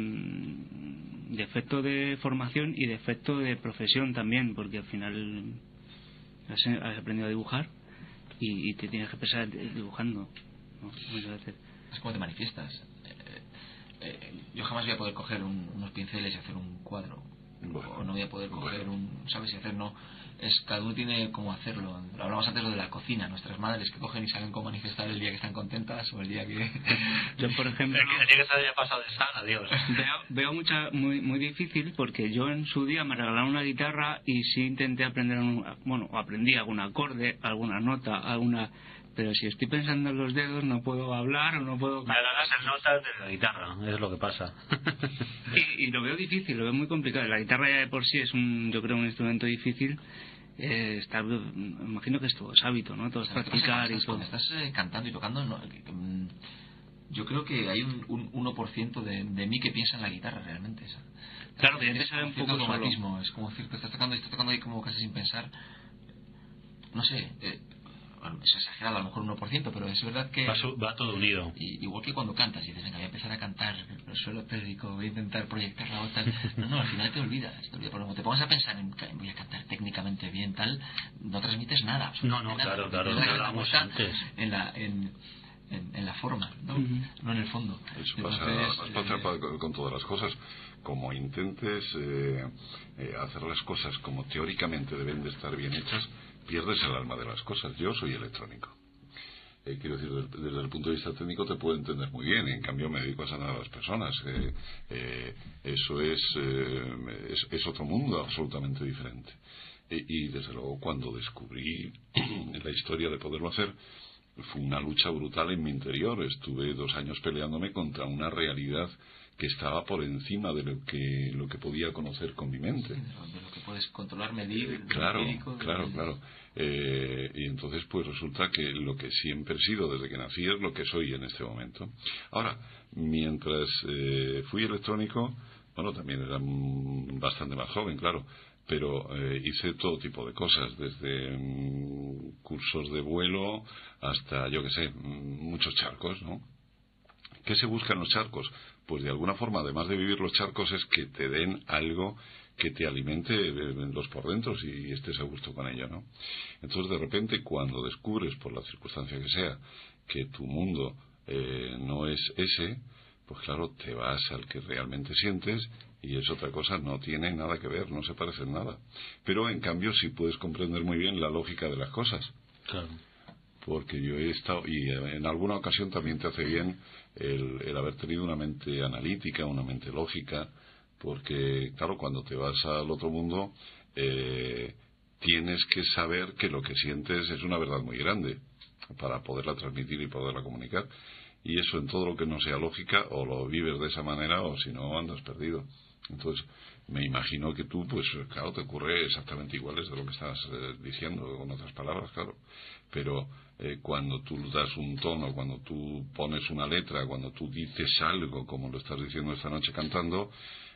defecto de formación y defecto de profesión también, porque al final has, has aprendido a dibujar y, y te tienes que empezar dibujando, ¿no? Muchas veces. Es como te manifiestas. Eh, eh, yo jamás voy a poder coger un, unos pinceles y hacer un cuadro. Bueno, o no voy a poder coger bueno. un, ¿sabes? Y hacer, no. Es, cada uno tiene cómo hacerlo. Hablamos antes lo de la cocina, nuestras madres que cogen y saben cómo manifestar el día que están contentas o el día que... Yo, por ejemplo... el día que se haya pasado de sal, adiós. Veo, veo mucha, muy, muy difícil porque yo en su día me regalaron una guitarra y sí intenté aprender, un, bueno, aprendí algún acorde, alguna nota, alguna... Pero si estoy pensando en los dedos no puedo hablar o no puedo... Me hagas en notas de la guitarra, es lo que pasa. y, y lo veo difícil, lo veo muy complicado. La guitarra ya de por sí es un, yo creo, un instrumento difícil. Eh, está, imagino que esto es hábito, ¿no? Todo es practicar y todo. Cuando estás eh, cantando y tocando, no, que, que, yo creo que hay un, un uno por ciento de, de mí que piensa en la guitarra realmente. Esa. Claro, que antes era un poco automatismo. Es como decir, que estás tocando y estás tocando ahí como casi sin pensar. no sé, eh, bueno, es exagerado, a lo mejor uno por ciento, pero es verdad que... Va, su, va todo unido. Y, igual que cuando cantas y dices, venga, voy a empezar a cantar el suelo pélvico, voy a intentar proyectar la voz, tal. No, no, al final te olvidas. Te olvidas, porque cuando te pongas a pensar en voy a cantar técnicamente bien, tal, no transmites nada. No, no, nada, claro, claro, lo que hablábamos antes. En la... En, En, en la forma, ¿no? Uh-huh. No en el fondo. Eso pasa, Entonces, pasa eh... con, con todas las cosas. Como intentes eh, eh, hacer las cosas como teóricamente deben de estar bien hechas, pierdes el alma de las cosas. Yo soy electrónico. Eh, quiero decir, desde, desde el punto de vista técnico te puedo entender muy bien, en cambio me dedico a sanar a las personas. Eh, eh, eso es, eh, es, es otro mundo absolutamente diferente. Eh, y desde luego cuando descubrí la historia de poderlo hacer, fue una lucha brutal en mi interior. Estuve dos años peleándome contra una realidad que estaba por encima de lo que lo que podía conocer con mi mente. Sí, de, lo, de lo que puedes controlar, medir. Eh, claro, médico, claro, de... claro. Eh, y entonces pues resulta que lo que siempre he sido desde que nací es lo que soy en este momento. Ahora, mientras eh, fui electrónico, bueno, también era bastante más joven, claro, pero eh, hice todo tipo de cosas, desde um, cursos de vuelo hasta, yo qué sé, muchos charcos, ¿no? ¿Qué se busca en los charcos? Pues de alguna forma, además de vivir los charcos, es que te den algo que te alimente los por dentro y estés a gusto con ello, ¿no? Entonces, de repente, cuando descubres, por la circunstancia que sea, que tu mundo eh, no es ese, pues claro, te vas al que realmente sientes. Y es otra cosa, no tiene nada que ver, no se parece en nada. Pero en cambio sí puedes comprender muy bien la lógica de las cosas. Claro. Porque yo he estado, y en alguna ocasión también te hace bien el, el haber tenido una mente analítica, una mente lógica, porque claro, cuando te vas al otro mundo, eh, tienes que saber que lo que sientes es una verdad muy grande para poderla transmitir y poderla comunicar. Y eso en todo lo que no sea lógica, o lo vives de esa manera, o si no, andas perdido. Entonces, me imagino que tú, pues claro, te ocurre exactamente igual de lo que estás eh, diciendo, con otras palabras, claro. Pero eh, cuando tú das un tono, cuando tú pones una letra, cuando tú dices algo, como lo estás diciendo esta noche cantando,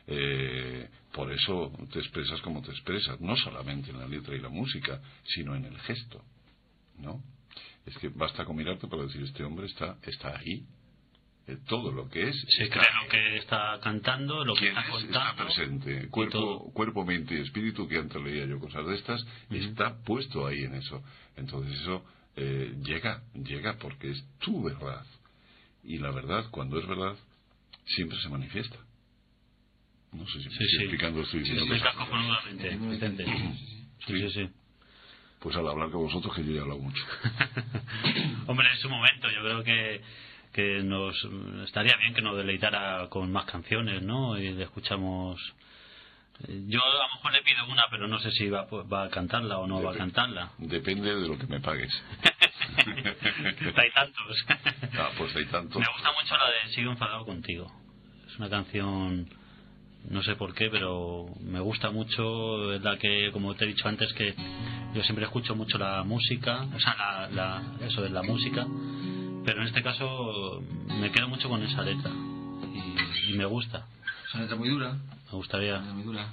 eh, por eso te expresas como te expresas, no solamente en la letra y la música, sino en el gesto, ¿no? Es que basta con mirarte para decir, este hombre está, está ahí. Eh, todo lo que es... Se cree lo que está cantando, lo que está es, contando. Está presente. Cuerpo, cuerpo, mente y espíritu, que antes leía yo cosas de estas, uh-huh. Está puesto ahí en eso. Entonces eso eh, llega, llega porque es tu verdad. Y la verdad, cuando es verdad, siempre se manifiesta. No sé si me sí, estoy sí. explicando. Estoy sí, sí, está cojonudamente, Vicente. Sí, sí, sí. Pues al hablar con vosotros, que yo ya he hablado mucho. Hombre, en su momento, yo creo que que nos estaría bien que nos deleitara con más canciones, ¿no? Y le escuchamos. Yo a lo mejor le pido una, pero no sé si va, va a cantarla o no Dep- va a cantarla. Depende de lo que me pagues. Hay tantos. Ah, pues hay tantos. Me gusta mucho la de Sigo enfadado contigo. Es una canción, no sé por qué, pero me gusta mucho. Es la que, como te he dicho antes, que yo siempre escucho mucho la música, o sea, la, la, eso es la música. Pero en este caso me quedo mucho con esa letra y, y me gusta. Es una letra muy dura. Me gustaría. Muy dura.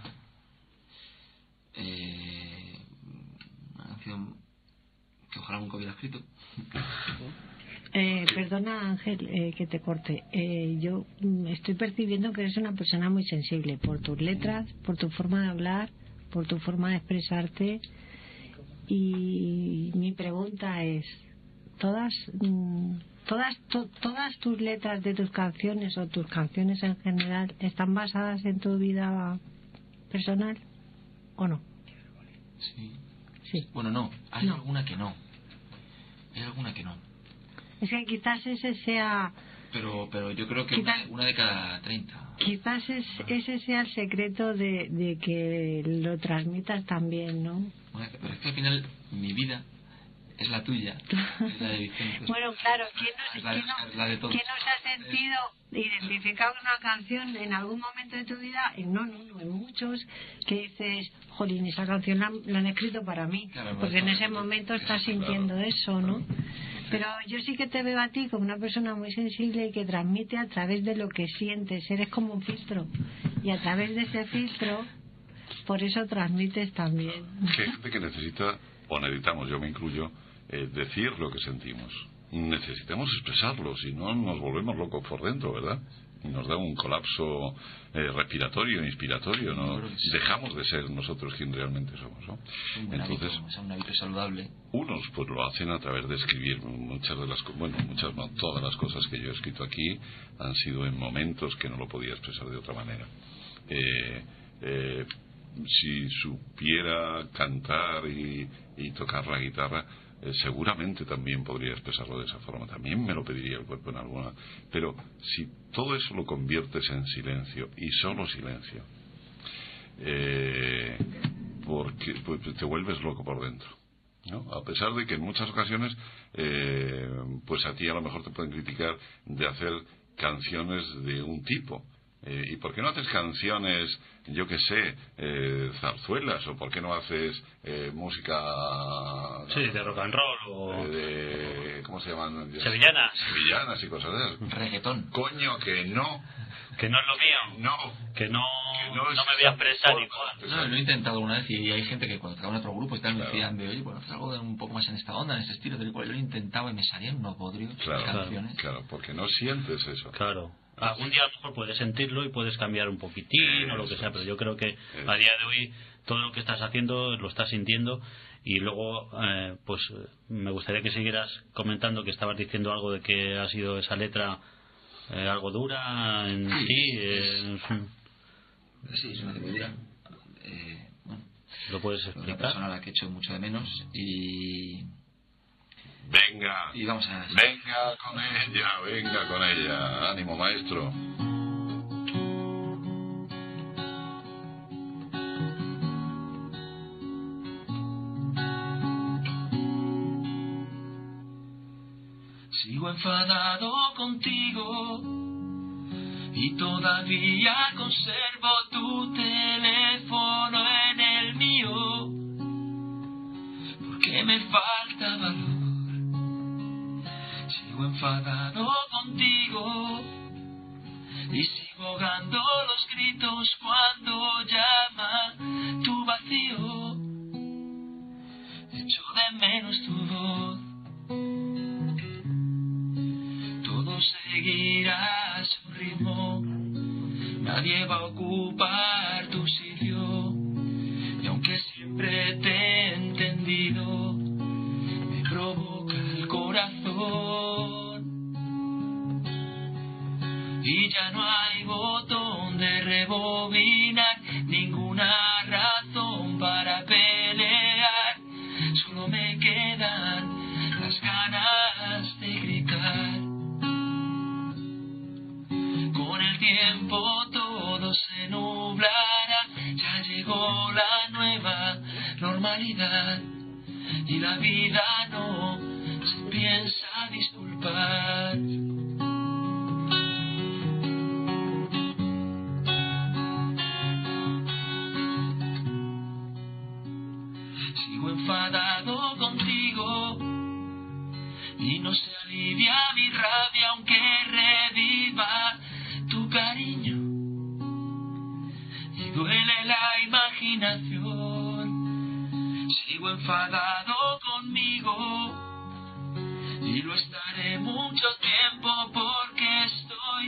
Eh, una canción que ojalá nunca hubiera escrito. Eh, perdona, Ángel, eh, que te corte. Eh, yo mm, estoy percibiendo que eres una persona muy sensible por tus letras, por tu forma de hablar, por tu forma de expresarte. Y mi pregunta es, todas todas to, todas tus letras de tus canciones o tus canciones en general están basadas en tu vida personal o no? Sí. Sí. Bueno, no, hay no. alguna que no. Hay alguna que no. Es que quizás ese sea... Pero pero yo creo que quizás, una, una de cada treinta. Quizás es, ese sea el secreto de, de que lo transmitas también, ¿no? Bueno, pero es que al final mi vida es la tuya, es la de Vicente. Bueno, claro, ¿quién no, es la, ¿quién no, es la de todos. ¿quién no se ha sentido identificado con una canción en algún momento de tu vida? En no, no, no, en muchos, que dices, jolín, esa canción la, la han escrito para mí, claro, porque en ese momento estás sintiendo claro, eso, ¿no? Claro. Pero yo sí que te veo a ti como una persona muy sensible y que transmite a través de lo que sientes, eres como un filtro, y a través de ese filtro, por eso transmites también. Que hay gente que necesita o necesitamos, yo me incluyo, eh, decir lo que sentimos. Necesitamos expresarlo, si no nos volvemos locos por dentro, ¿verdad? Nos da un colapso eh, respiratorio, inspiratorio, ¿no? Sí. Dejamos de ser nosotros quien realmente somos, ¿no? Un buen Entonces, hábito, o sea, un hábito saludable. Unos pues lo hacen a través de escribir. Muchas de las, bueno, muchas no, todas las cosas que yo he escrito aquí han sido en momentos que no lo podía expresar de otra manera. Eh, eh, si supiera cantar y, y tocar la guitarra, eh, seguramente también podría expresarlo de esa forma, también me lo pediría el cuerpo en alguna, pero si todo eso lo conviertes en silencio y solo silencio, eh, porque pues, te vuelves loco por dentro, ¿no? A pesar de que en muchas ocasiones eh, pues a ti a lo mejor te pueden criticar de hacer canciones de un tipo. Eh, ¿Y por qué no haces canciones, yo qué sé, eh, zarzuelas? ¿O por qué no haces eh, música... Sí, de rock and roll o... De, ¿cómo se llaman? Sevillanas. Sevillanas y cosas de esas. Reggaetón. Coño, que no. Que no es lo mío. No. Que no, que no, no me voy a expresar igual. No, lo he intentado alguna vez y hay gente que cuando tocaba en otro grupo y tal, me claro. decían de, oye, bueno, haz algo de un poco más en esta onda, en este estilo, tal y cual. Yo lo intentaba y me salían unos bodrios, claro, canciones. Claro, claro, porque no sientes eso. Claro. Algún día a lo mejor puedes sentirlo y puedes cambiar un poquitín eso, o lo que sea, pero yo creo que eso. A día de hoy todo lo que estás haciendo lo estás sintiendo. Y luego, eh, pues me gustaría que siguieras comentando, que estabas diciendo algo de que ha sido esa letra eh, algo dura en sí. sí eh, es un... Sí, es una letra dura. Eh, bueno, ¿Lo puedes explicar? Una persona a la que echo mucho de menos y... Venga, y vamos a... venga con ella, venga con ella. Ánimo, maestro. Sigo enfadado contigo y todavía conservo tu teléfono en el mío, porque me falta valor. Sigo enfadado contigo y sigo ahogando los gritos cuando llama tu vacío. Echo de menos tu voz. Todo seguirá a su ritmo, nadie va a ocupar tu sitio. Y aunque siempre te he entendido, me provoca el corazón. Y ya no hay botón de rebobinar, ninguna razón para pelear. Solo me quedan las ganas de gritar. Con el tiempo todo se nublará, ya llegó la nueva normalidad y la vida no se piensa disculpar. Sigo enfadado contigo y no se alivia mi rabia aunque reviva tu cariño. Y duele la imaginación. Sigo enfadado conmigo y lo estaré mucho tiempo porque estoy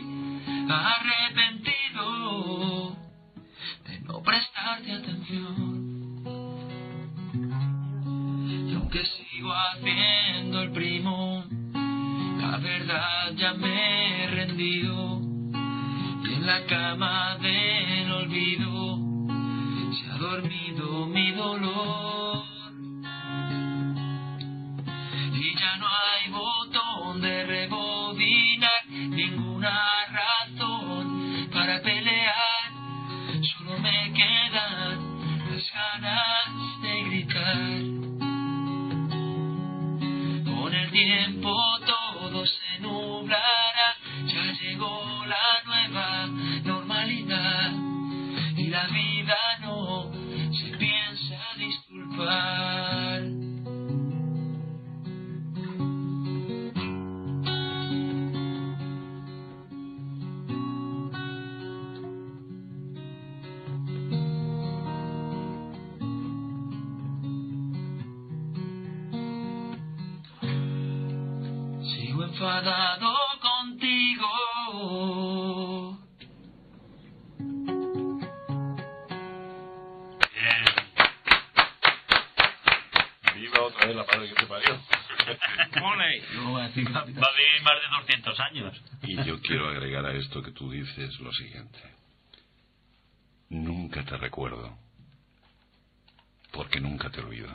arrepentido de no prestarte atención. Y aunque sigo haciendo el primo, la verdad ya me he rendido. Y en la cama del olvido se ha dormido mi dolor. Y ya no hay botón de rebobinar, ninguna razón para pelear. Solo me quedan las ganas de gritar. Con el tiempo todo se nublará, ya llegó la nueva normalidad y la vida no se piensa disculpar. enfadado contigo. Viva otra vez la madre que te parió. No voy a decir Va a vivir más de doscientos años. Y yo quiero agregar a esto que tú dices lo siguiente. Nunca te recuerdo, porque nunca te olvido.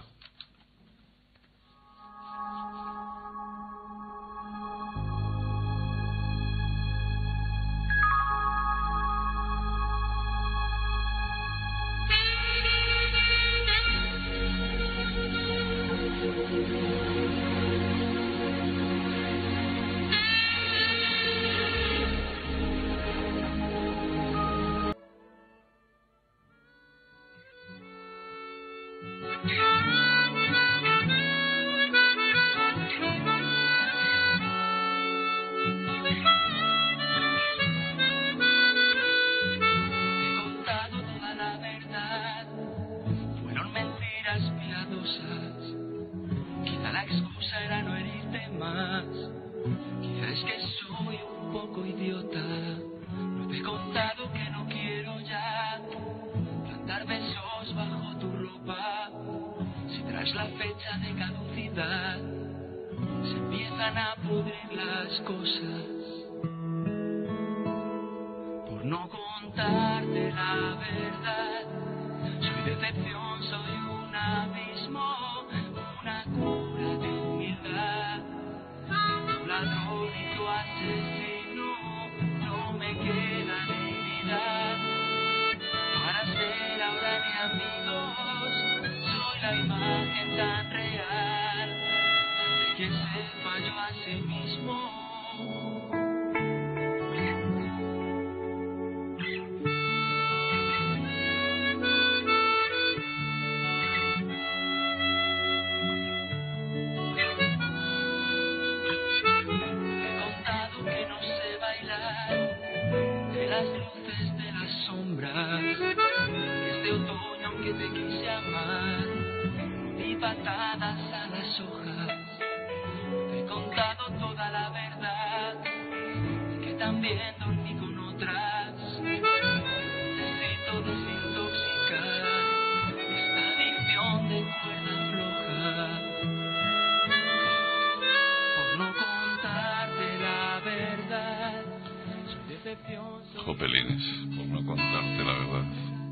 Jopelines, por no contarte la verdad.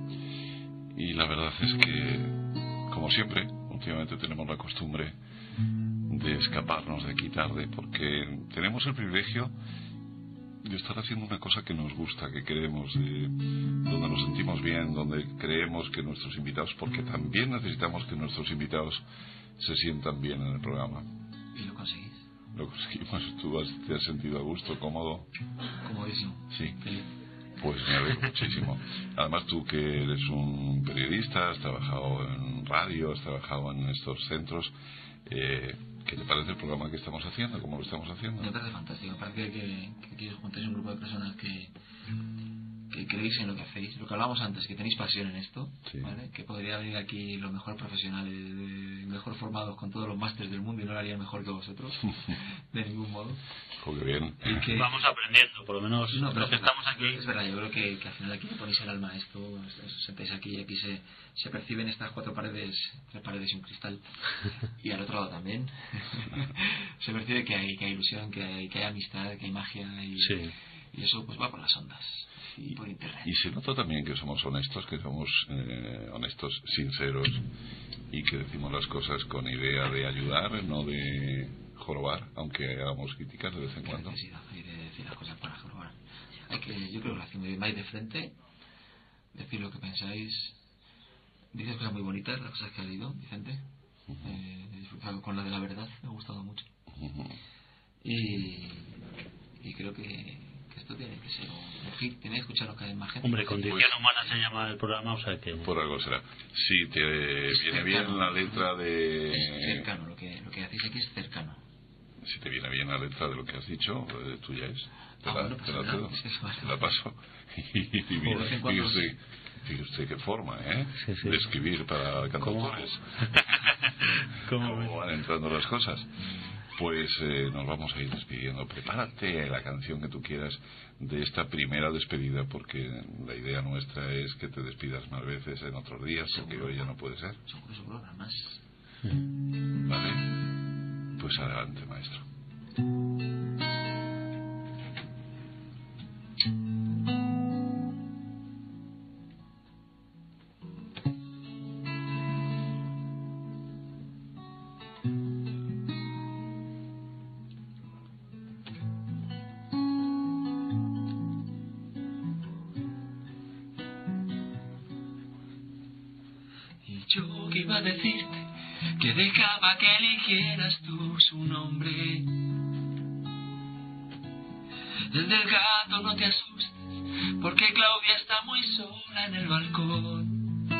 Y la verdad es que, como siempre, últimamente tenemos la costumbre de escaparnos de aquí tarde, porque tenemos el privilegio de estar haciendo una cosa que nos gusta, que queremos, de, donde nos sentimos bien, donde creemos que nuestros invitados, porque también necesitamos que nuestros invitados se sientan bien en el programa. ¿Y lo conseguís? Lo conseguimos. ¿Tú has, te has sentido a gusto, cómodo? Comodísimo. Sí. Feliz. Pues me alegro muchísimo. Además, tú que eres un periodista, has trabajado en radio, has trabajado en estos centros, eh, ¿qué te parece el programa que estamos haciendo? ¿Cómo lo estamos haciendo? Me parece fantástico. Me parece que, que aquí os juntáis un grupo de personas que, que creéis en lo que hacéis. Lo que hablábamos antes, que tenéis pasión en esto, Sí. ¿vale? Que podría venir aquí los mejores profesionales, de- mejor formados con todos los másteres del mundo y no lo harían mejor que vosotros, de ningún modo. Joder, bien. Y que- Vamos aprendiendo, por lo menos No, pero los que es verdad, estamos aquí. Es verdad, yo creo que, que al final aquí le ponéis el alma a esto, os sentáis aquí y aquí se, se perciben estas cuatro paredes, tres paredes y un cristal. Y al otro lado también. Se percibe que hay, que hay ilusión, que hay, que hay amistad, que hay magia y, Sí. y eso pues va por las ondas y por internet. Y se nota también que somos honestos, que somos eh, honestos, sinceros y que decimos las cosas con idea de ayudar, no de jorobar, aunque hagamos críticas de vez en cuando. Necesidad hay de decir las cosas para jorobar. Hay que, yo creo que lo hacéis, vais de frente, decir lo que pensáis. Dices cosas muy bonitas, las cosas que has leído, Vicente. Eh, he disfrutado con la de la verdad, me ha gustado mucho. Uh-huh. Y, y creo que, que esto tiene que ser un hit, tiene que escucharlo cada vez más gente. Hombre, Condición Pues- Humana se llama el programa, o sea que... Por algo será. Si te viene bien la letra Es de... cercano, lo que, lo que hacéis aquí es cercano. Si te viene bien la letra de lo que has dicho, eh, tuya es. Te Ah, la, bueno, te pues la nada, cedo, es eso, vale. te la paso. Y, y mira, De vez en fíjese cuando usted, fíjese usted qué forma, ¿eh? Sí, sí. De escribir para cantautores. ¿Cómo? Cómo van entrando las cosas. pues eh, nos vamos a ir despidiendo. Prepárate la canción que tú quieras de esta primera despedida, porque la idea nuestra es que te despidas más veces en otros días, porque hoy ya no puede ser. Seguro, seguro, nada más. Vale, pues adelante, maestro. Yo que iba a decirte que dejaba que eligieras tú su nombre. El del gato, no te asustes, porque Claudia está muy sola en el balcón.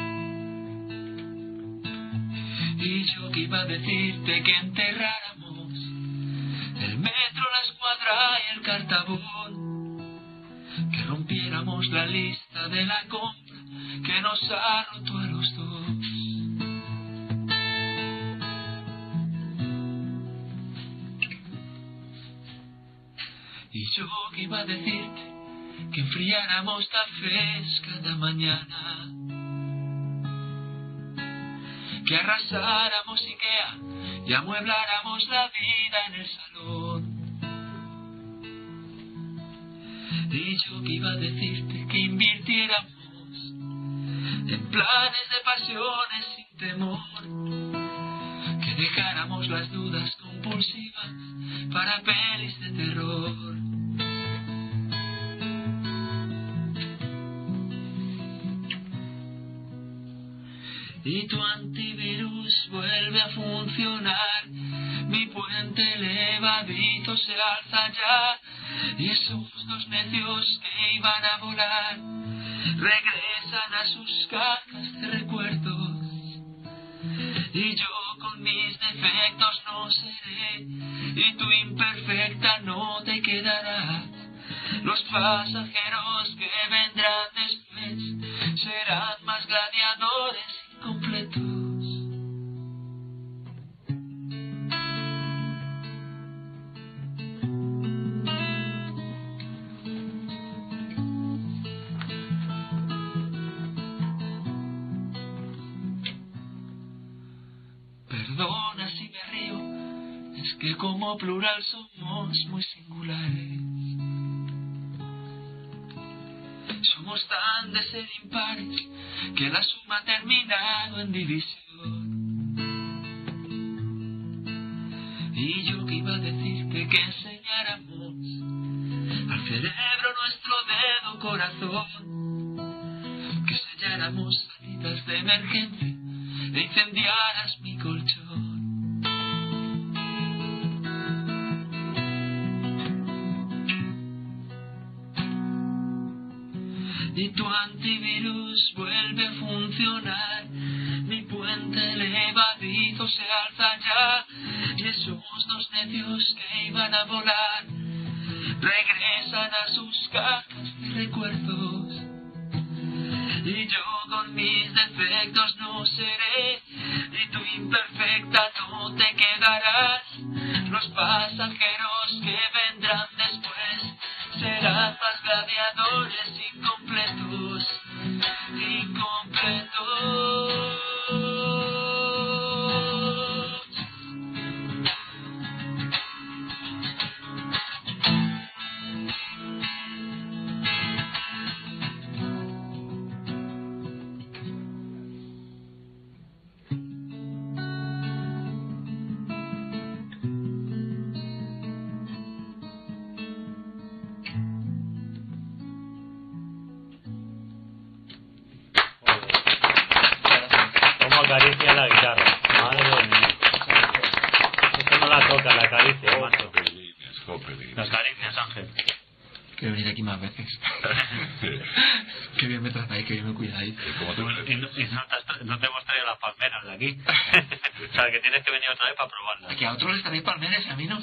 Y yo que iba a decirte que enterráramos el metro, la escuadra y el cartabón, que rompiéramos la lista de la compra que nos ha roto a los dos. Y yo que iba a decirte que enfriáramos cafés cada mañana, que arrasáramos Ikea y amuebláramos la vida en el salón. Y yo que iba a decirte que invirtiéramos en planes de pasiones sin temor, que dejáramos las dudas compulsivas para pelis de terror. Y tu antivirus vuelve a funcionar, mi puente elevadito se alza ya, y esos dos necios que iban a volar regresan a sus cajas de recuerdos. Y yo con mis defectos no seré, y tu imperfecta no te quedará. Los pasajeros que vendrán después serán más gladiadores incompletos. Perdona si me río, es que como plural somos muy singulares. Somos tan de ser impares que la suma ha terminado en división. Y yo que iba a decirte que enseñáramos al cerebro nuestro dedo corazón, que selláramos salidas de emergencia e incendiaras mi colchón. Y tu antivirus vuelve a funcionar, mi puente elevadito se alza ya, y esos dos necios que iban a volar regresan a sus cajas de recuerdos. Y yo con mis defectos no seré, y tu imperfecta no te quedarás. Los pasajeros que vendrán después serán más gladiadores incompletos, incompletos. Acaricia la guitarra, madre mía. Esto no la toca, la acaricia, macho. Las caricias, Ángel. Quiero venir aquí más veces. Qué bien me tratáis, qué bien me cuidáis. Como tú, y no, y no, te has, no te hemos traído las palmeras de aquí. O sea, que tienes que venir otra vez para probarlas. Que a otros les traéis palmeras y a mí no.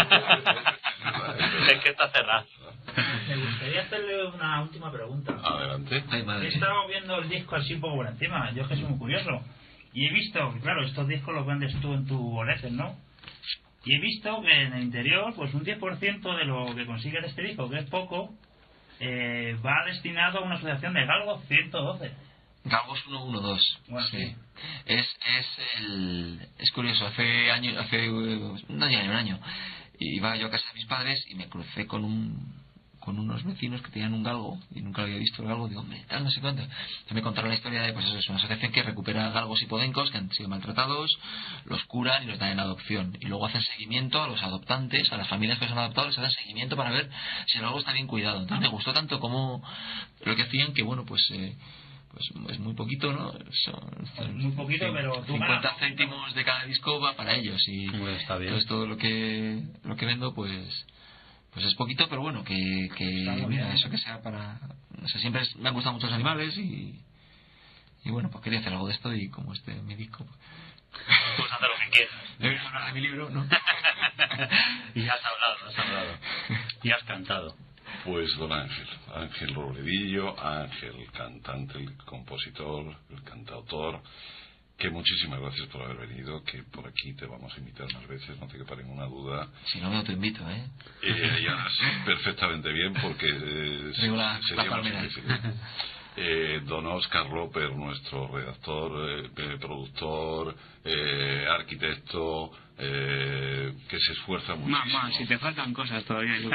Es que está cerrado. Me gustaría hacerle una última pregunta. Adelante. Ay, madre. He estado viendo el disco así un poco por encima. Yo es que soy muy curioso. Y he visto, claro, estos discos los vendes tú en tu Oreces, ¿no? Y he visto que en el interior, pues un diez por ciento de lo que consigue de este disco, que es poco, eh, va destinado a una asociación de Galgos ciento doce. Galgos ciento doce. Bueno, sí. sí. Es, es, el, es curioso, hace años, hace un año, un año, iba yo a casa de mis padres y me crucé con un con unos vecinos que tenían un galgo y nunca lo había visto el galgo. Digo, hombre, tal, no sé cuánto. Y me contaron la historia de, pues eso, es una asociación que recupera galgos y podencos que han sido maltratados, los curan y los dan en adopción. Y luego hacen seguimiento a los adoptantes, a las familias que los han adoptado, les hacen seguimiento para ver si el galgo está bien cuidado. Entonces me gustó tanto como lo que hacían que, bueno, pues... Eh, pues es muy poquito, ¿no? Son, son muy poquito, sí, pero tú cincuenta ganas, céntimos de cada disco va para ellos y pues está bien. entonces todo lo que lo que vendo pues pues es poquito, pero bueno, que, que mira, bien. Eso que sea para, no sé, siempre es, me han gustado mucho los animales y y bueno, pues quería hacer algo de esto y como este es mi disco pues pues hacer lo que quieras. Debes hablar de mi libro, ¿no? Y has hablado, has hablado y has cantado. Pues don Ángel, Ángel Robledillo, Ángel, cantante, el compositor, el cantautor, que muchísimas gracias por haber venido, que por aquí te vamos a invitar más veces, no te quepa ninguna duda. Si no me autoinvito, ¿eh? Eh, ya, perfectamente bien, porque eh, la, sería la más difícil. Eh, don Oscar Roper, nuestro redactor, eh, eh, productor, eh, arquitecto, eh, que se esfuerza muchísimo. Mamá, si te faltan cosas todavía. Yo...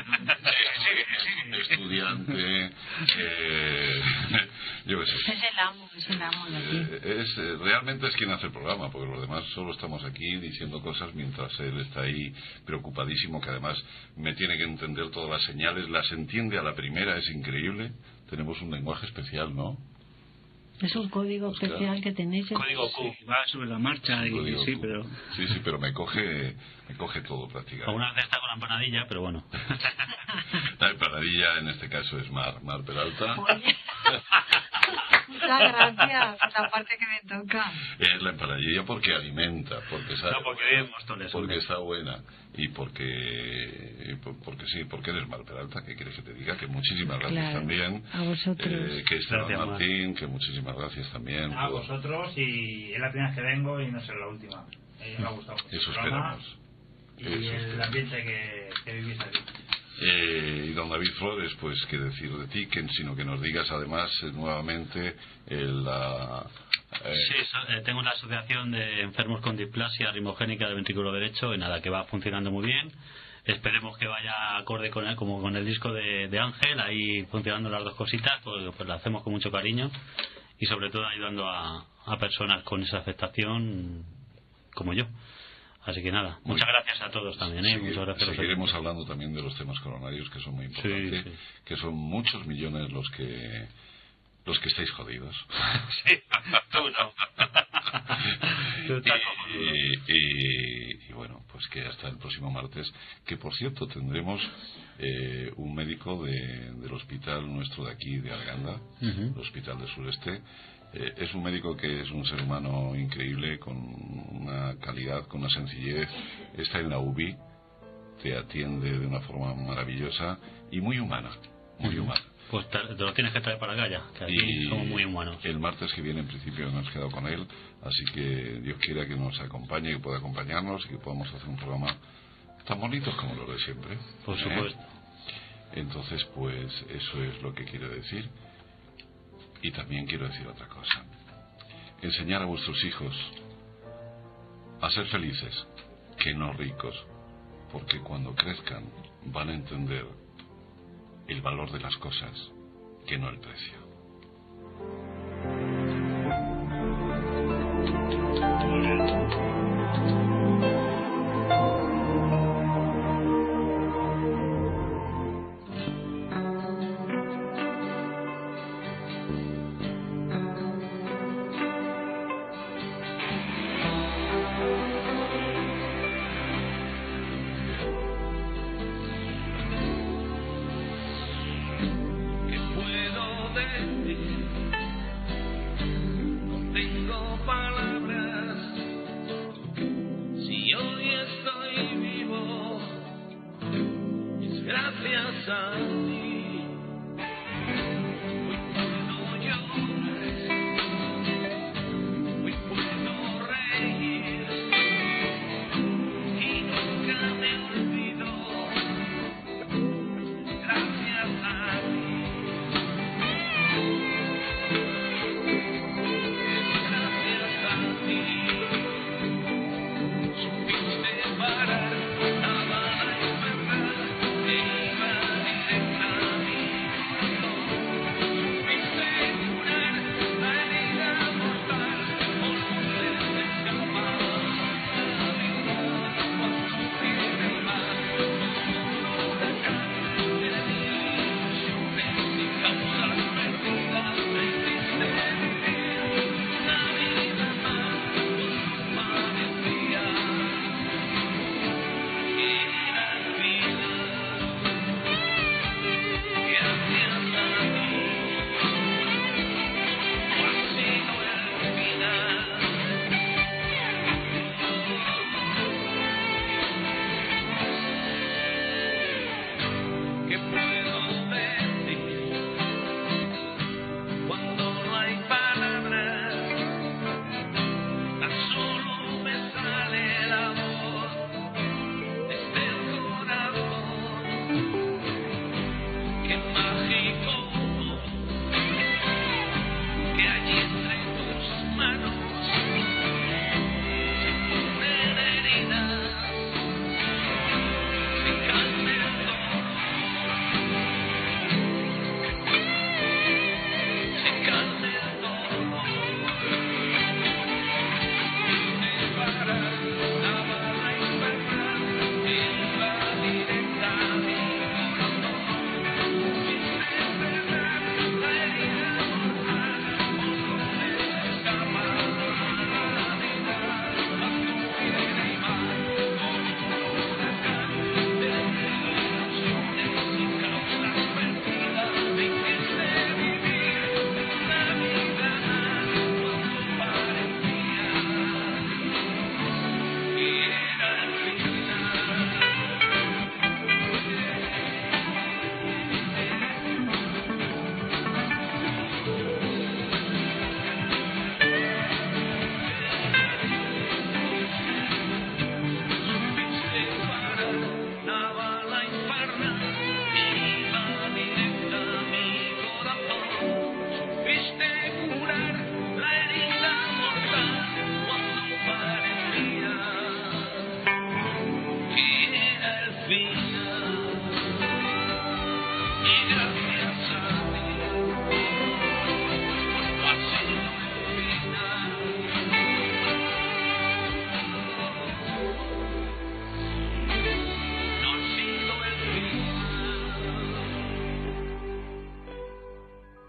Estudiante, eh, yo qué sé. Es el amo, es el amo de aquí. Eh, es, eh, realmente es quien hace el programa, porque los demás solo estamos aquí diciendo cosas mientras él está ahí preocupadísimo, que además me tiene que entender todas las señales, las entiende a la primera, es increíble. Tenemos un lenguaje especial, ¿no? Es un código Oscar. especial que tenéis. Código Q. Sí, va sobre la marcha y Código sí, Q. pero... Sí, sí, pero me coge, me coge todo prácticamente. Alguna vez está con la empanadilla, pero bueno. La empanadilla en este caso es Mar, Mar Peralta. Oye. Muchas gracias por la parte que me toca. Es la empanadilla porque alimenta, porque sabe, No, porque vive en Móstoles, porque hombre. está buena y porque porque sí, porque eres Mar Peralta, que quieres que te diga, que muchísimas gracias Claro, también. a vosotros. Eh, que Esteban Gracias, Martín, que muchísimas gracias también. A por- vosotros, y es la primera vez que vengo y no será la última. Eh, me ha gustado mucho Eso el programa esperamos. y Eso el esperamos. ambiente que, que vivís aquí. Eh, y don David Flores, pues qué decir de ti, que, sino que nos digas además eh, nuevamente eh, la... eh, Sí, so- eh, tengo la asociación de enfermos con displasia rimogénica del ventrículo derecho y nada, que va funcionando muy bien. Esperemos que vaya acorde con él, como con el disco de, de Ángel, ahí funcionando las dos cositas, pues, pues lo hacemos con mucho cariño y sobre todo ayudando a, a personas con esa afectación como yo. Así que nada, Muy muchas bien. gracias a todos también, ¿eh? Segui- Muchas gracias a los seguiremos oyentes. hablando también de los temas coronarios, que son muy importantes, Sí, sí. que son muchos millones los que los que estáis jodidos. Sí, tú no. Tú estás y, y, y- y bueno, pues que hasta el próximo martes, que por cierto tendremos eh, un médico de, del hospital nuestro de aquí, de Arganda, Ujú. el hospital del sureste. Eh, es un médico que es un ser humano increíble, con una calidad, con una sencillez. Está en la U B I, te atiende de una forma maravillosa y muy humana, muy Ujú. humana. Pues te, te lo tienes que traer para acá ya, que aquí Y somos muy humanos. el martes que viene en principio nos quedado con él, así que Dios quiera que nos acompañe, que pueda acompañarnos y que podamos hacer un programa tan bonito como lo de siempre. Por ¿eh? supuesto. Entonces, pues eso es lo que quiero decir. Y también quiero decir otra cosa. Enseñar a vuestros hijos a ser felices, que no ricos, porque cuando crezcan van a entender el valor de las cosas, que no el precio.